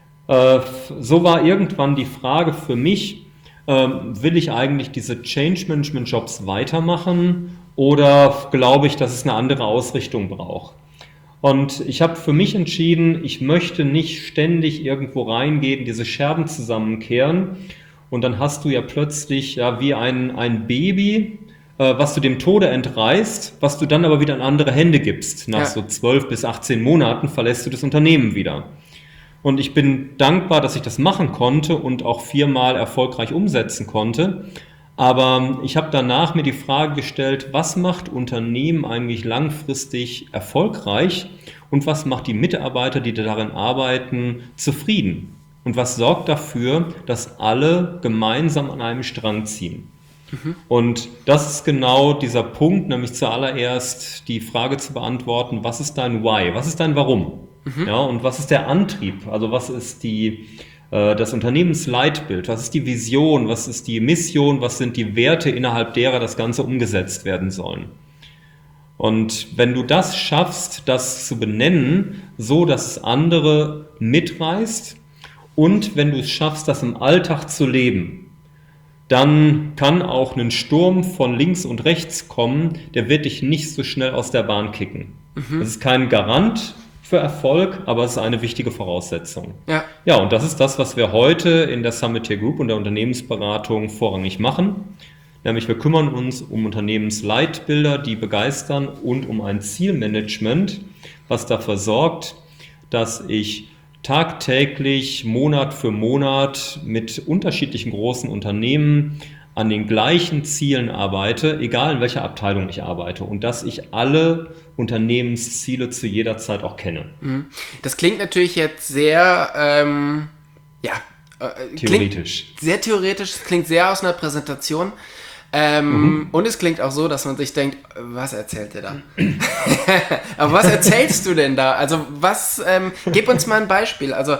so war irgendwann die Frage für mich, will ich eigentlich diese Change Management Jobs weitermachen oder glaube ich, dass es eine andere Ausrichtung braucht? Und ich habe für mich entschieden, ich möchte nicht ständig irgendwo reingehen, diese Scherben zusammenkehren und dann hast du ja plötzlich wie ein Baby, was du dem Tode entreißt, was du dann aber wieder in andere Hände gibst. Nach so 12 bis 18 Monaten verlässt du das Unternehmen wieder. Und ich bin dankbar, dass ich das machen konnte und auch 4-mal erfolgreich umsetzen konnte. Aber ich habe danach mir die Frage gestellt, was macht Unternehmen eigentlich langfristig erfolgreich und was macht die Mitarbeiter, die darin arbeiten, zufrieden? Und was sorgt dafür, dass alle gemeinsam an einem Strang ziehen? Und das ist genau dieser Punkt, nämlich zuallererst die Frage zu beantworten, was ist dein Why, was ist dein Warum? Ja, und was ist der Antrieb? Also was ist das Unternehmensleitbild? Was ist die Vision? Was ist die Mission? Was sind die Werte, innerhalb derer das Ganze umgesetzt werden sollen? Und wenn du das schaffst, das zu benennen, so dass es andere mitreißt und wenn du es schaffst, das im Alltag zu leben, dann kann auch ein Sturm von links und rechts kommen, der wird dich nicht so schnell aus der Bahn kicken. Das ist kein Garant für Erfolg, aber es ist eine wichtige Voraussetzung. Ja, und das ist das, was wir heute in der Summit Group und der Unternehmensberatung vorrangig machen. Nämlich wir kümmern uns um Unternehmensleitbilder, die begeistern und um ein Zielmanagement, was dafür sorgt, dass ich tagtäglich, Monat für Monat mit unterschiedlichen großen Unternehmen an den gleichen Zielen arbeite, egal in welcher Abteilung ich arbeite und dass ich alle Unternehmensziele zu jeder Zeit auch kenne. Das klingt natürlich jetzt sehr, theoretisch. Sehr theoretisch, es klingt sehr aus einer Präsentation. Und es klingt auch so, dass man sich denkt, was erzählt der da? Aber was erzählst du denn da? Also gib uns mal ein Beispiel. Also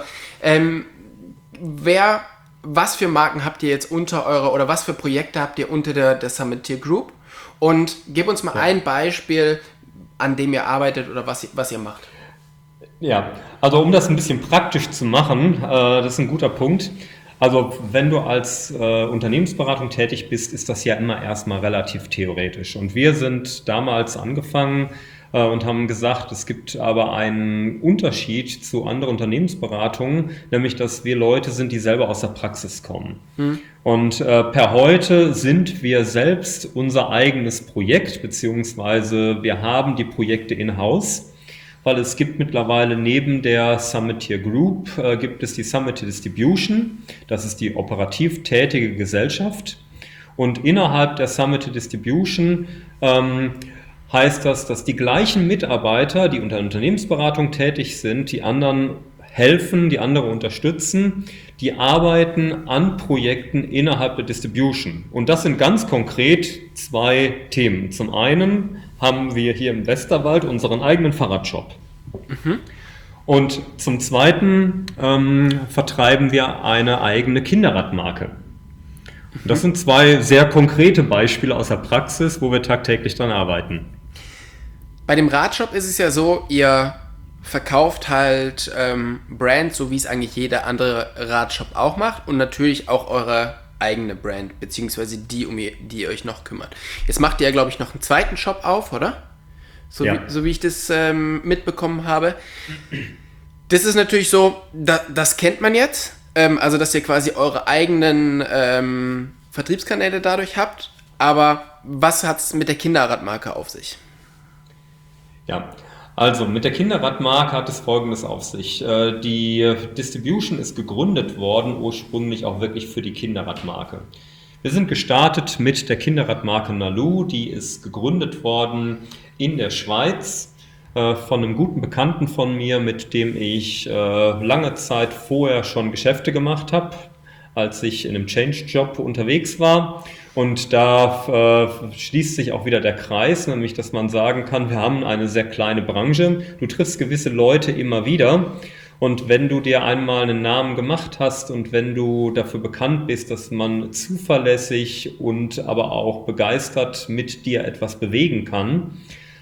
was für Marken habt ihr jetzt oder was für Projekte habt ihr unter der Summit Group? Und gib uns mal ein Beispiel, an dem ihr arbeitet oder was ihr macht. Ja, also um das ein bisschen praktisch zu machen, das ist ein guter Punkt. Also wenn du als Unternehmensberatung tätig bist, ist das ja immer erstmal relativ theoretisch. Und wir sind damals angefangen und haben gesagt, es gibt aber einen Unterschied zu anderen Unternehmensberatungen, nämlich dass wir Leute sind, die selber aus der Praxis kommen. Und per heute sind wir selbst unser eigenes Projekt, beziehungsweise wir haben die Projekte in-house. Weil es gibt mittlerweile neben der Summit Group gibt es die Summit Distribution, das ist die operativ tätige Gesellschaft. Und innerhalb der Summit Distribution heißt das, dass die gleichen Mitarbeiter, die unter Unternehmensberatung tätig sind, die anderen helfen, die andere unterstützen, die arbeiten an Projekten innerhalb der Distribution. Und das sind ganz konkret 2 Themen. Zum einen haben wir hier im Westerwald unseren eigenen Fahrradshop. Und zum zweiten vertreiben wir eine eigene Kinderradmarke. Und das sind 2 sehr konkrete Beispiele aus der Praxis, wo wir tagtäglich dran arbeiten. Bei dem Radshop ist es ja so, ihr verkauft halt Brands, so wie es eigentlich jeder andere Radshop auch macht und natürlich auch eure eigene Brand, beziehungsweise die ihr euch noch kümmert. Jetzt macht ihr ja, glaube ich, noch einen zweiten Shop auf, oder? So wie ich das mitbekommen habe. Das ist natürlich so, das kennt man jetzt, also dass ihr quasi eure eigenen Vertriebskanäle dadurch habt, aber was hat es mit der Kinderradmarke auf sich? Ja, also mit der Kinderradmarke hat es Folgendes auf sich. Die Distribution ist gegründet worden, ursprünglich auch wirklich für die Kinderradmarke. Wir sind gestartet mit der Kinderradmarke Nalu, die ist gegründet worden in der Schweiz von einem guten Bekannten von mir, mit dem ich lange Zeit vorher schon Geschäfte gemacht habe, als ich in einem Change-Job unterwegs war. Und da schließt sich auch wieder der Kreis, nämlich dass man sagen kann, wir haben eine sehr kleine Branche, du triffst gewisse Leute immer wieder Und wenn du dir einmal einen Namen gemacht hast und wenn du dafür bekannt bist, dass man zuverlässig und aber auch begeistert mit dir etwas bewegen kann,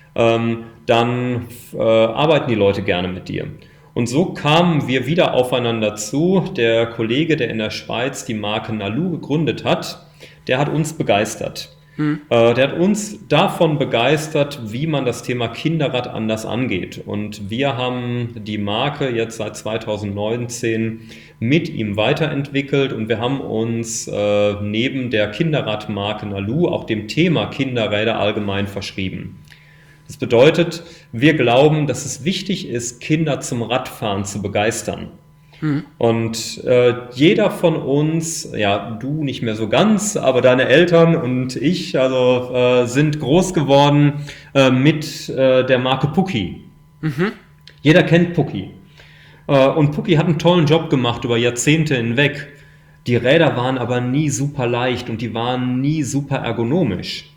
dann arbeiten die Leute gerne mit dir. Und so kamen wir wieder aufeinander zu. Der Kollege, der in der Schweiz die Marke Nalu gegründet hat, der hat uns begeistert. Der hat uns davon begeistert, wie man das Thema Kinderrad anders angeht. Und wir haben die Marke jetzt seit 2019 mit ihm weiterentwickelt und wir haben uns neben der Kinderradmarke Nalu auch dem Thema Kinderräder allgemein verschrieben. Das bedeutet, wir glauben, dass es wichtig ist, Kinder zum Radfahren zu begeistern. Und jeder von uns, ja, du nicht mehr so ganz, aber deine Eltern und ich, sind groß geworden mit der Marke Pucki. Jeder kennt Pucki. Und Pucki hat einen tollen Job gemacht über Jahrzehnte hinweg. Die Räder waren aber nie super leicht und die waren nie super ergonomisch.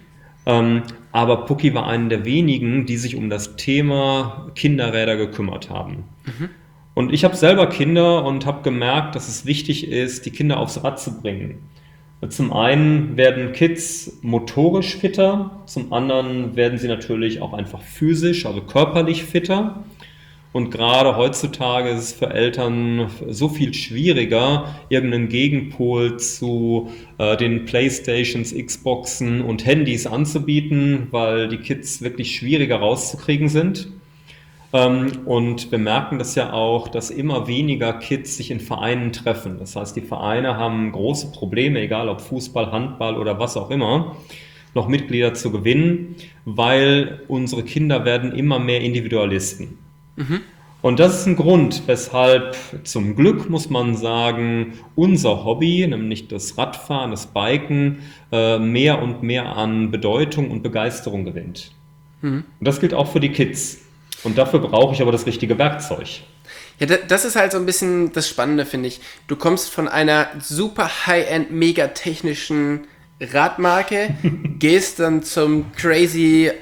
Aber Pucki war einer der wenigen, die sich um das Thema Kinderräder gekümmert haben. Und ich habe selber Kinder und habe gemerkt, dass es wichtig ist, die Kinder aufs Rad zu bringen. Zum einen werden Kids motorisch fitter, zum anderen werden sie natürlich auch einfach physisch, also körperlich fitter. Und gerade heutzutage ist es für Eltern so viel schwieriger, irgendeinen Gegenpol zu den Playstations, Xboxen und Handys anzubieten, weil die Kids wirklich schwieriger rauszukriegen sind. Und wir merken das ja auch, dass immer weniger Kids sich in Vereinen treffen. Das heißt, die Vereine haben große Probleme, egal ob Fußball, Handball oder was auch immer, noch Mitglieder zu gewinnen, weil unsere Kinder werden immer mehr Individualisten. Und das ist ein Grund, weshalb zum Glück, muss man sagen, unser Hobby, nämlich das Radfahren, das Biken, mehr und mehr an Bedeutung und Begeisterung gewinnt. Und das gilt auch für die Kids. Und dafür brauche ich aber das richtige Werkzeug. Ja, das ist halt so ein bisschen das Spannende, finde ich. Du kommst von einer super High-End, mega technischen Radmarke, gehst dann zum crazy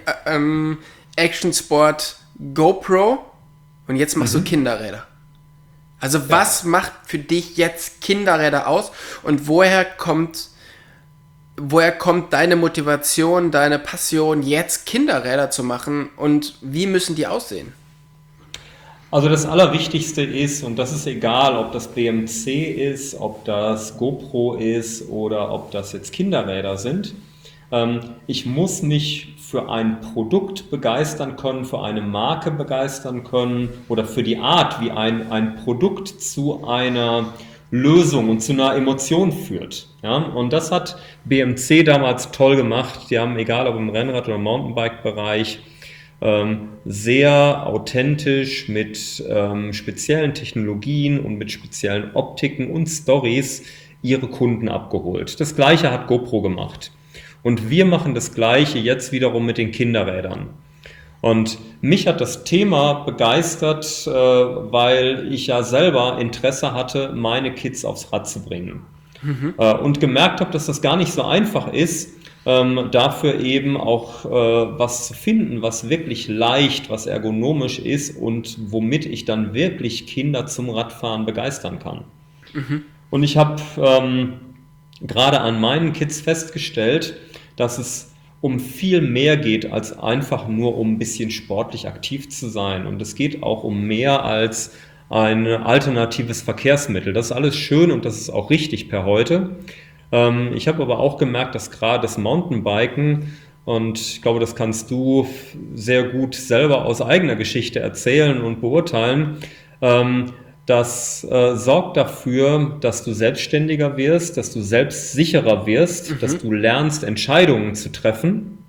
Action-Sport GoPro und jetzt machst du Kinderräder. Also was macht für dich jetzt Kinderräder aus und woher kommt deine Motivation, deine Passion, jetzt Kinderräder zu machen und wie müssen die aussehen? Also das Allerwichtigste ist, und das ist egal, ob das BMC ist, ob das GoPro ist oder ob das jetzt Kinderräder sind, ich muss mich für ein Produkt begeistern können, für eine Marke begeistern können oder für die Art, wie ein Produkt zu einer Lösung und zu einer Emotion führt. Ja? Und das hat BMC damals toll gemacht. Die haben, egal ob im Rennrad- oder Mountainbike-Bereich, sehr authentisch mit speziellen Technologien und mit speziellen Optiken und Stories ihre Kunden abgeholt. Das Gleiche hat GoPro gemacht. Und wir machen das Gleiche jetzt wiederum mit den Kinderrädern. Und mich hat das Thema begeistert, weil ich ja selber Interesse hatte, meine Kids aufs Rad zu bringen. Und gemerkt habe, dass das gar nicht so einfach ist, dafür eben auch was zu finden, was wirklich leicht, was ergonomisch ist und womit ich dann wirklich Kinder zum Radfahren begeistern kann. Und ich habe gerade an meinen Kids festgestellt, dass es um viel mehr geht, als einfach nur um ein bisschen sportlich aktiv zu sein. Und es geht auch um mehr als ein alternatives Verkehrsmittel. Das ist alles schön und das ist auch richtig per heute. Ich habe aber auch gemerkt, dass gerade das Mountainbiken, und ich glaube, das kannst du sehr gut selber aus eigener Geschichte erzählen und beurteilen, das sorgt dafür, dass du selbstständiger wirst, dass du selbstsicherer wirst, dass du lernst, Entscheidungen zu treffen.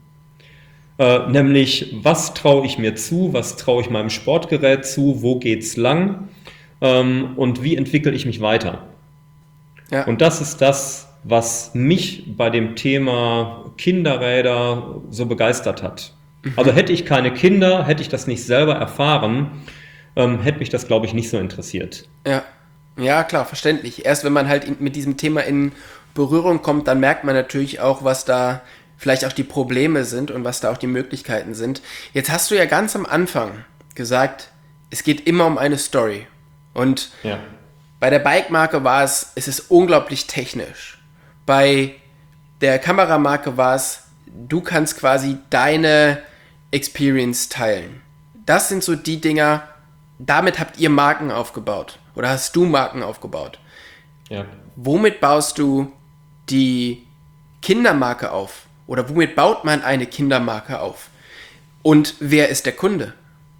Nämlich, was traue ich mir zu, was traue ich meinem Sportgerät zu, wo geht's lang und wie entwickle ich mich weiter. Ja. Und das ist das, was mich bei dem Thema Kinderräder so begeistert hat. Also hätte ich keine Kinder, hätte ich das nicht selber erfahren, hätte mich das, glaube ich, nicht so interessiert. Ja, klar, verständlich. Erst wenn man halt mit diesem Thema in Berührung kommt, dann merkt man natürlich auch, was da vielleicht auch die Probleme sind und was da auch die Möglichkeiten sind. Jetzt hast du ja ganz am Anfang gesagt, es geht immer um eine Story. Und Ja. bei der Bike-Marke es ist unglaublich technisch. Bei der Kameramarke du kannst quasi deine Experience teilen. Das sind so die Dinger, damit habt ihr Marken aufgebaut. Oder hast du Marken aufgebaut? Ja. Womit baust du die Kindermarke auf? Oder womit baut man eine Kindermarke auf? Und wer ist der Kunde?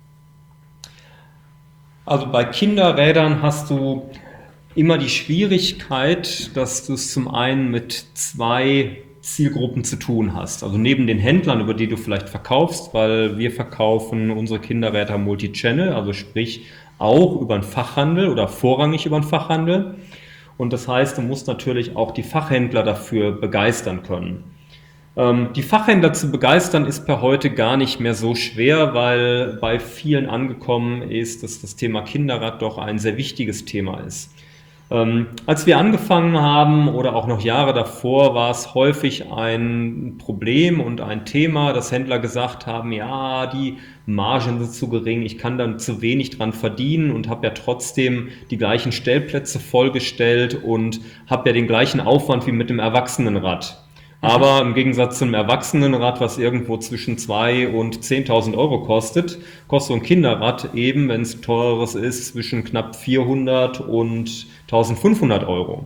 Also bei Kinderrädern hast du immer die Schwierigkeit, dass du es zum einen mit zwei Zielgruppen zu tun hast. Also neben den Händlern, über die du vielleicht verkaufst, weil wir verkaufen unsere Kinderräder Multi-Channel, also sprich auch über den Fachhandel oder vorrangig über den Fachhandel. Und das heißt, du musst natürlich auch die Fachhändler dafür begeistern können. Die Fachhändler zu begeistern ist per heute gar nicht mehr so schwer, weil bei vielen angekommen ist, dass das Thema Kinderrad doch ein sehr wichtiges Thema ist. Als wir angefangen haben oder auch noch Jahre davor, war es häufig ein Problem und ein Thema, dass Händler gesagt haben, ja, die Margen sind zu gering, ich kann dann zu wenig dran verdienen und habe ja trotzdem die gleichen Stellplätze vollgestellt und habe ja den gleichen Aufwand wie mit dem Erwachsenenrad. Aber im Gegensatz zum Erwachsenenrad, was irgendwo zwischen 2.000 und 10.000 Euro kostet so ein Kinderrad eben, wenn es teureres ist, zwischen knapp 400 und 1.500 Euro.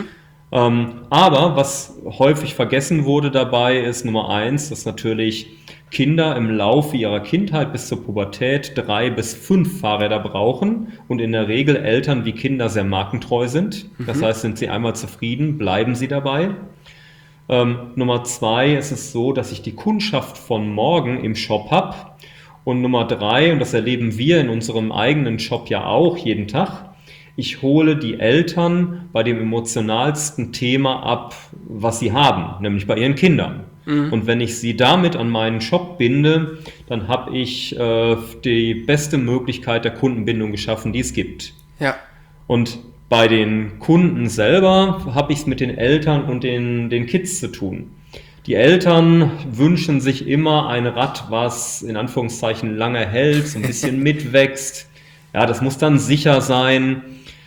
Aber was häufig vergessen wurde dabei, ist Nummer 1, dass natürlich Kinder im Laufe ihrer Kindheit bis zur Pubertät 3 bis 5 Fahrräder brauchen und in der Regel Eltern wie Kinder sehr markentreu sind. Das heißt, sind sie einmal zufrieden, bleiben sie dabei. Nummer 2 ist es so, dass ich die Kundschaft von morgen im Shop habe. Und Nummer 3, und das erleben wir in unserem eigenen Shop ja auch jeden Tag, ich hole die Eltern bei dem emotionalsten Thema ab, was sie haben, nämlich bei ihren Kindern. Und wenn ich sie damit an meinen Shop binde, dann habe ich die beste Möglichkeit der Kundenbindung geschaffen, die es gibt. Ja. Und bei den Kunden selber habe ich es mit den Eltern und den Kids zu tun. Die Eltern wünschen sich immer ein Rad, was in Anführungszeichen lange hält, so ein bisschen mitwächst. Ja, das muss dann sicher sein.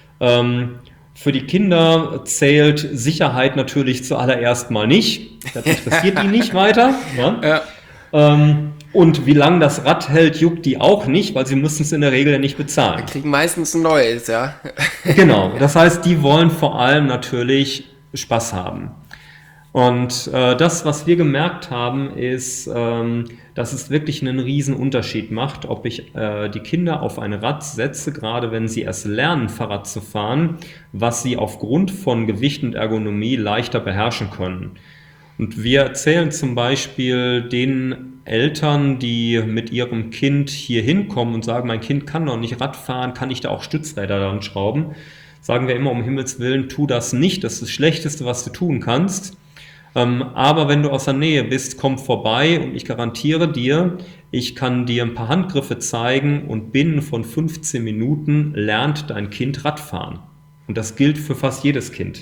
Für die Kinder zählt Sicherheit natürlich zuallererst mal nicht. Das interessiert die nicht weiter. Ja? Und wie lange das Rad hält, juckt die auch nicht, weil sie müssen es in der Regel ja nicht bezahlen. Die kriegen meistens ein neues, ja. Genau, das heißt, die wollen vor allem natürlich Spaß haben. Und das, was wir gemerkt haben, ist, dass es wirklich einen riesen Unterschied macht, ob ich die Kinder auf ein Rad setze, gerade wenn sie erst lernen, Fahrrad zu fahren, was sie aufgrund von Gewicht und Ergonomie leichter beherrschen können. Und wir erzählen zum Beispiel den Eltern, die mit ihrem Kind hier hinkommen und sagen, mein Kind kann noch nicht Rad fahren, kann ich da auch Stützräder dran schrauben? Sagen wir immer, um Himmels Willen, tu das nicht, das ist das Schlechteste, was du tun kannst. Aber wenn du aus der Nähe bist, komm vorbei und ich garantiere dir, ich kann dir ein paar Handgriffe zeigen und binnen von 15 Minuten lernt dein Kind Radfahren. Und das gilt für fast jedes Kind.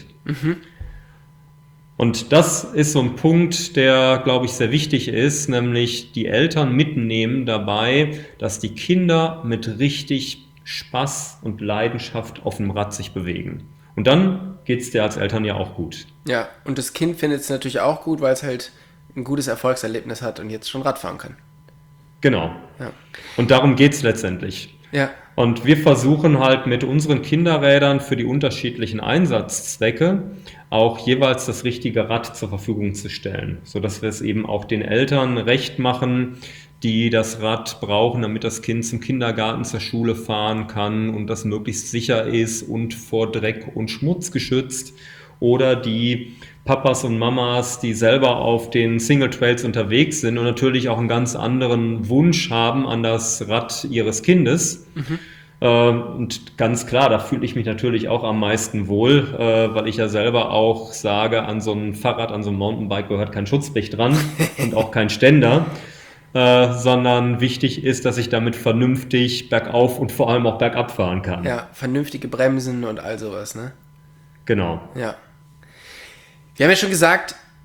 Und das ist so ein Punkt, der, glaube ich, sehr wichtig ist, nämlich die Eltern mitnehmen dabei, dass die Kinder mit richtig Spaß und Leidenschaft auf dem Rad sich bewegen. Und dann geht es dir als Eltern ja auch gut. Ja, und das Kind findet es natürlich auch gut, weil es halt ein gutes Erfolgserlebnis hat und jetzt schon Radfahren kann. Genau. Ja. Und darum geht es letztendlich. Ja. Und wir versuchen halt mit unseren Kinderrädern für die unterschiedlichen Einsatzzwecke auch jeweils das richtige Rad zur Verfügung zu stellen, sodass wir es eben auch den Eltern recht machen, die das Rad brauchen, damit das Kind zum Kindergarten, zur Schule fahren kann und das möglichst sicher ist und vor Dreck und Schmutz geschützt. Oder die Papas und Mamas, die selber auf den Single Trails unterwegs sind und natürlich auch einen ganz anderen Wunsch haben an das Rad ihres Kindes. Und ganz klar, da fühle ich mich natürlich auch am meisten wohl, weil ich ja selber auch sage, an so ein Fahrrad, an so ein Mountainbike gehört kein Schutzblech dran und auch kein Ständer, sondern wichtig ist, dass ich damit vernünftig bergauf und vor allem auch bergab fahren kann. Ja, vernünftige Bremsen und all sowas, ne? Genau. Ja. Wir haben ja schon gesagt,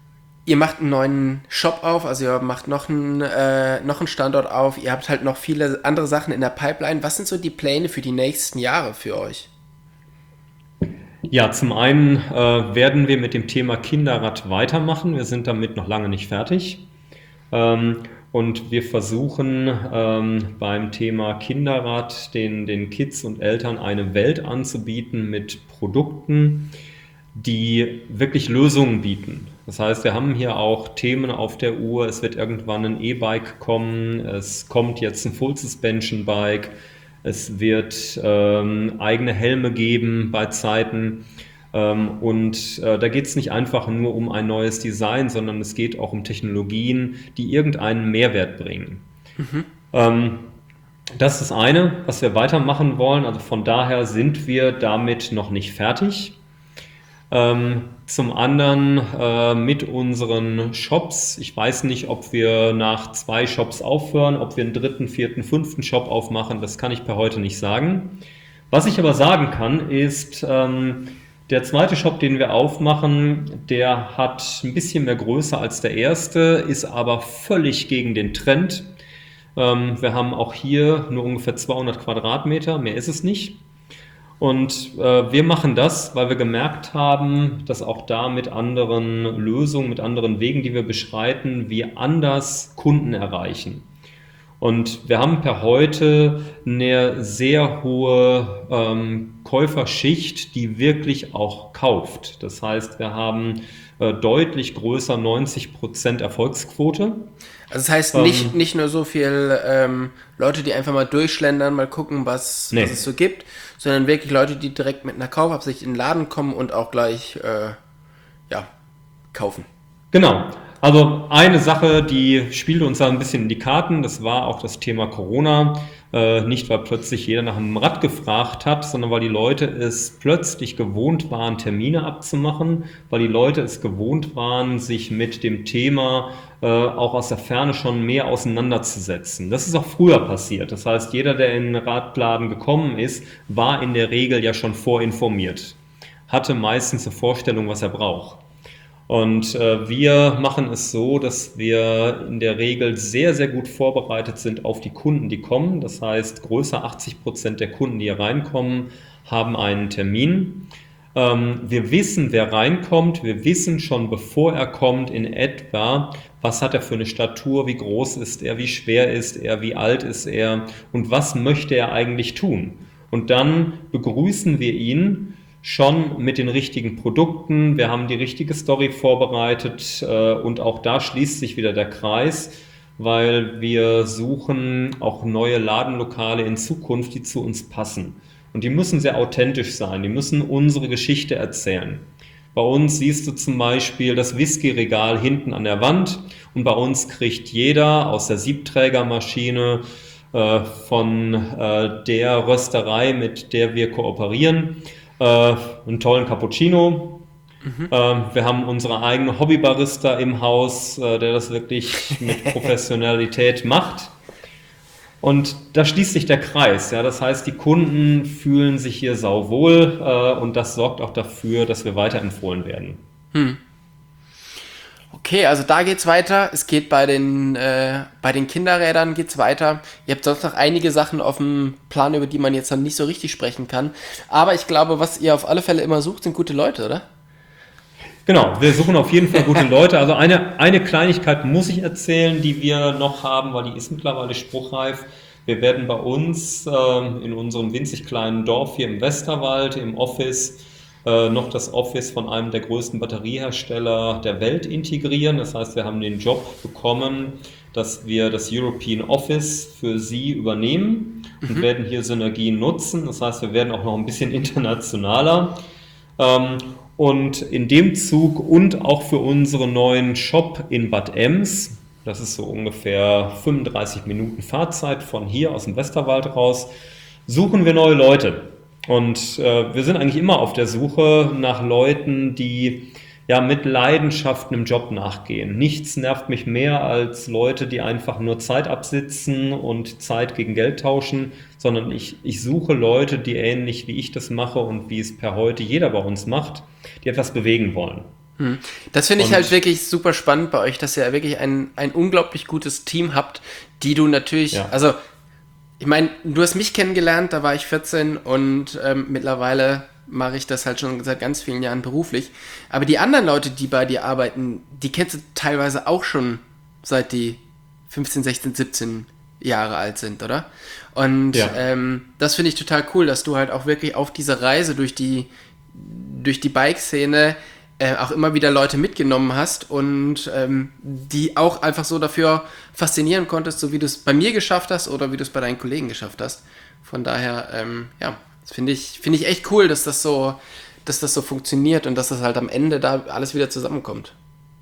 Ihr macht einen neuen Shop auf, also ihr macht noch einen Standort auf, ihr habt halt noch viele andere Sachen in der Pipeline. Was sind so die Pläne für die nächsten Jahre für euch? Ja, zum einen werden wir mit dem Thema Kinderrad weitermachen. Wir sind damit noch lange nicht fertig. Und wir versuchen beim Thema Kinderrad den Kids und Eltern eine Welt anzubieten mit Produkten, die wirklich Lösungen bieten. Das heißt, wir haben hier auch Themen auf der Uhr. Es wird irgendwann ein E-Bike kommen. Es kommt jetzt ein Full-Suspension-Bike. Es wird eigene Helme geben bei Zeiten. Da geht es nicht einfach nur um ein neues Design, sondern es geht auch um Technologien, die irgendeinen Mehrwert bringen. Das ist das eine, was wir weitermachen wollen. Also von daher sind wir damit noch nicht fertig. Zum anderen mit unseren Shops. Ich weiß nicht, ob wir nach 2 Shops aufhören, ob wir einen 3., 4., 5. Shop aufmachen. Das kann ich per heute nicht sagen. Was ich aber sagen kann, ist, der 2. Shop, den wir aufmachen, der hat ein bisschen mehr Größe als der erste, ist aber völlig gegen den Trend. Wir haben auch hier nur ungefähr 200 Quadratmeter, mehr ist es nicht. Und wir machen das, weil wir gemerkt haben, dass auch da mit anderen Lösungen, mit anderen Wegen, die wir beschreiten, wir anders Kunden erreichen. Und wir haben per heute eine sehr hohe Käuferschicht, die wirklich auch kauft. Das heißt, wir haben deutlich größer 90% Erfolgsquote. Also das heißt nicht nur so viel Leute, die einfach mal durchschlendern, mal gucken, was es so gibt, sondern wirklich Leute, die direkt mit einer Kaufabsicht in den Laden kommen und auch gleich kaufen. Genau. Also eine Sache, die spielte uns da ein bisschen in die Karten, das war auch das Thema Corona. Nicht, weil plötzlich jeder nach einem Rad gefragt hat, sondern weil die Leute es plötzlich gewohnt waren, Termine abzumachen, weil die Leute es gewohnt waren, sich mit dem Thema auch aus der Ferne schon mehr auseinanderzusetzen. Das ist auch früher passiert. Das heißt, jeder, der in den Radladen gekommen ist, war in der Regel ja schon vorinformiert, hatte meistens eine Vorstellung, was er braucht. Und wir machen es so, dass wir in der Regel sehr, sehr gut vorbereitet sind auf die Kunden, die kommen. Das heißt, größer 80% der Kunden, die hier reinkommen, haben einen Termin. Wir wissen, wer reinkommt. Wir wissen schon, bevor er kommt, in etwa, was hat er für eine Statur, wie groß ist er, wie schwer ist er, wie alt ist er und was möchte er eigentlich tun. Und dann begrüßen wir ihn schon mit den richtigen Produkten, wir haben die richtige Story vorbereitet und auch da schließt sich wieder der Kreis, weil wir suchen auch neue Ladenlokale in Zukunft, die zu uns passen. Und die müssen sehr authentisch sein, die müssen unsere Geschichte erzählen. Bei uns siehst du zum Beispiel das Whisky-Regal hinten an der Wand und bei uns kriegt jeder aus der Siebträgermaschine von der Rösterei, mit der wir kooperieren, einen tollen Cappuccino. Wir haben unsere eigene Hobbybarista im Haus, der das wirklich mit Professionalität macht. Und da schließt sich der Kreis. Ja? Das heißt, die Kunden fühlen sich hier sauwohl und das sorgt auch dafür, dass wir weiterempfohlen werden. Okay, also da geht's weiter. Es geht bei den Kinderrädern geht's weiter. Ihr habt sonst noch einige Sachen auf dem Plan, über die man jetzt dann nicht so richtig sprechen kann. Aber ich glaube, was ihr auf alle Fälle immer sucht, sind gute Leute, oder? Genau, wir suchen auf jeden Fall gute Leute. Also eine Kleinigkeit muss ich erzählen, die wir noch haben, weil die ist mittlerweile spruchreif. Wir werden bei uns in unserem winzig kleinen Dorf hier im Westerwald im Office noch das Office von einem der größten Batteriehersteller der Welt integrieren. Das heißt, wir haben den Job bekommen, dass wir das European Office für sie übernehmen und werden hier Synergien nutzen. Das heißt, wir werden auch noch ein bisschen internationaler. Und in dem Zug und auch für unseren neuen Shop in Bad Ems, das ist so ungefähr 35 Minuten Fahrzeit von hier aus dem Westerwald raus, suchen wir neue Leute. Und wir sind eigentlich immer auf der Suche nach Leuten, die ja mit Leidenschaft einem Job nachgehen. Nichts nervt mich mehr als Leute, die einfach nur Zeit absitzen und Zeit gegen Geld tauschen, sondern ich suche Leute, die ähnlich wie ich das mache und wie es per heute jeder bei uns macht, die etwas bewegen wollen. Das finde ich Und- halt wirklich super spannend bei euch, dass ihr wirklich ein unglaublich gutes Team habt, die du natürlich, Ja. also ich meine, du hast mich kennengelernt, da war ich 14 und mittlerweile mache ich das halt schon seit ganz vielen Jahren beruflich. Aber die anderen Leute, die bei dir arbeiten, die kennst du teilweise auch schon seit die 15, 16, 17 Jahre alt sind, oder? Und Ja. das finde ich total cool, dass du halt auch wirklich auf dieser Reise durch die Bike-Szene auch immer wieder Leute mitgenommen hast und die auch einfach so dafür faszinieren konntest, so wie du es bei mir geschafft hast oder wie du es bei deinen Kollegen geschafft hast. Von daher, ja, das finde ich echt cool, dass das so funktioniert und dass das halt am Ende da alles wieder zusammenkommt.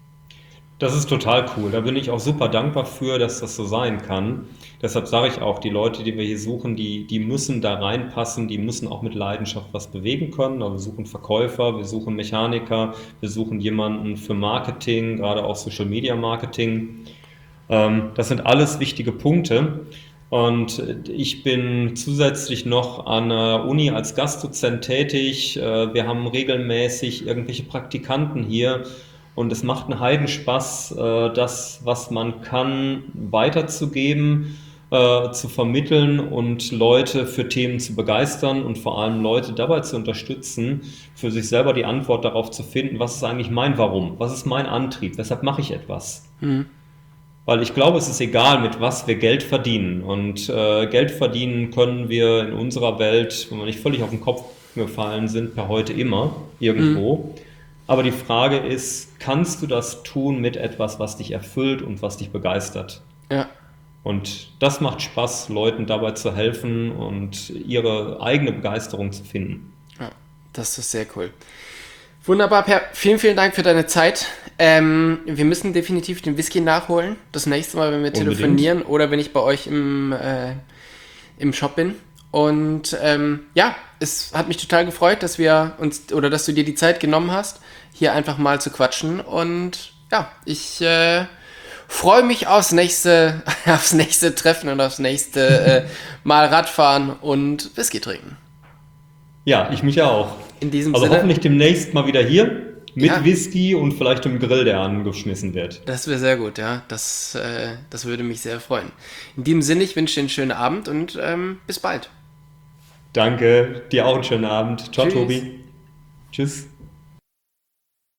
Das ist total cool. Da bin ich auch super dankbar für, dass das so sein kann. Deshalb sage ich auch, die Leute, die wir hier suchen, die müssen da reinpassen, die müssen auch mit Leidenschaft was bewegen können. Also wir suchen Verkäufer, wir suchen Mechaniker, wir suchen jemanden für Marketing, gerade auch Social Media Marketing. Das sind alles wichtige Punkte. Und ich bin zusätzlich noch an der Uni als Gastdozent tätig. Wir haben regelmäßig irgendwelche Praktikanten hier. Und es macht einen Heidenspaß, das, was man kann, weiterzugeben, zu vermitteln und Leute für Themen zu begeistern und vor allem Leute dabei zu unterstützen, für sich selber die Antwort darauf zu finden, was ist eigentlich mein Warum, was ist mein Antrieb, weshalb mache ich etwas. Weil ich glaube, es ist egal, mit was wir Geld verdienen. Und Geld verdienen können wir in unserer Welt, wenn wir nicht völlig auf den Kopf gefallen sind, per heute immer, irgendwo. Aber die Frage ist, kannst du das tun mit etwas, was dich erfüllt und was dich begeistert? Ja. Und das macht Spaß, Leuten dabei zu helfen und ihre eigene Begeisterung zu finden. Ja, das ist sehr cool. Wunderbar, Per. Vielen, vielen Dank für deine Zeit. Wir müssen definitiv den Whisky nachholen. Das nächste Mal, wenn wir Unbedingt. telefonieren oder wenn ich bei euch im Shop bin. Und ja, es hat mich total gefreut, dass dass du dir die Zeit genommen hast, hier einfach mal zu quatschen. Und ja, ich freue mich aufs nächste Treffen und aufs nächste Mal Radfahren und Whisky trinken. Ja, ich mich auch. In diesem Also Sinne, hoffentlich demnächst mal wieder hier mit Ja. Whisky und vielleicht im Grill, der angeschmissen wird. das wäre sehr gut, ja. Das würde mich sehr freuen. In diesem Sinne, ich wünsche dir einen schönen Abend und bis bald. Danke, dir auch einen schönen Abend. Ciao, Tschüss. Tobi. Tschüss.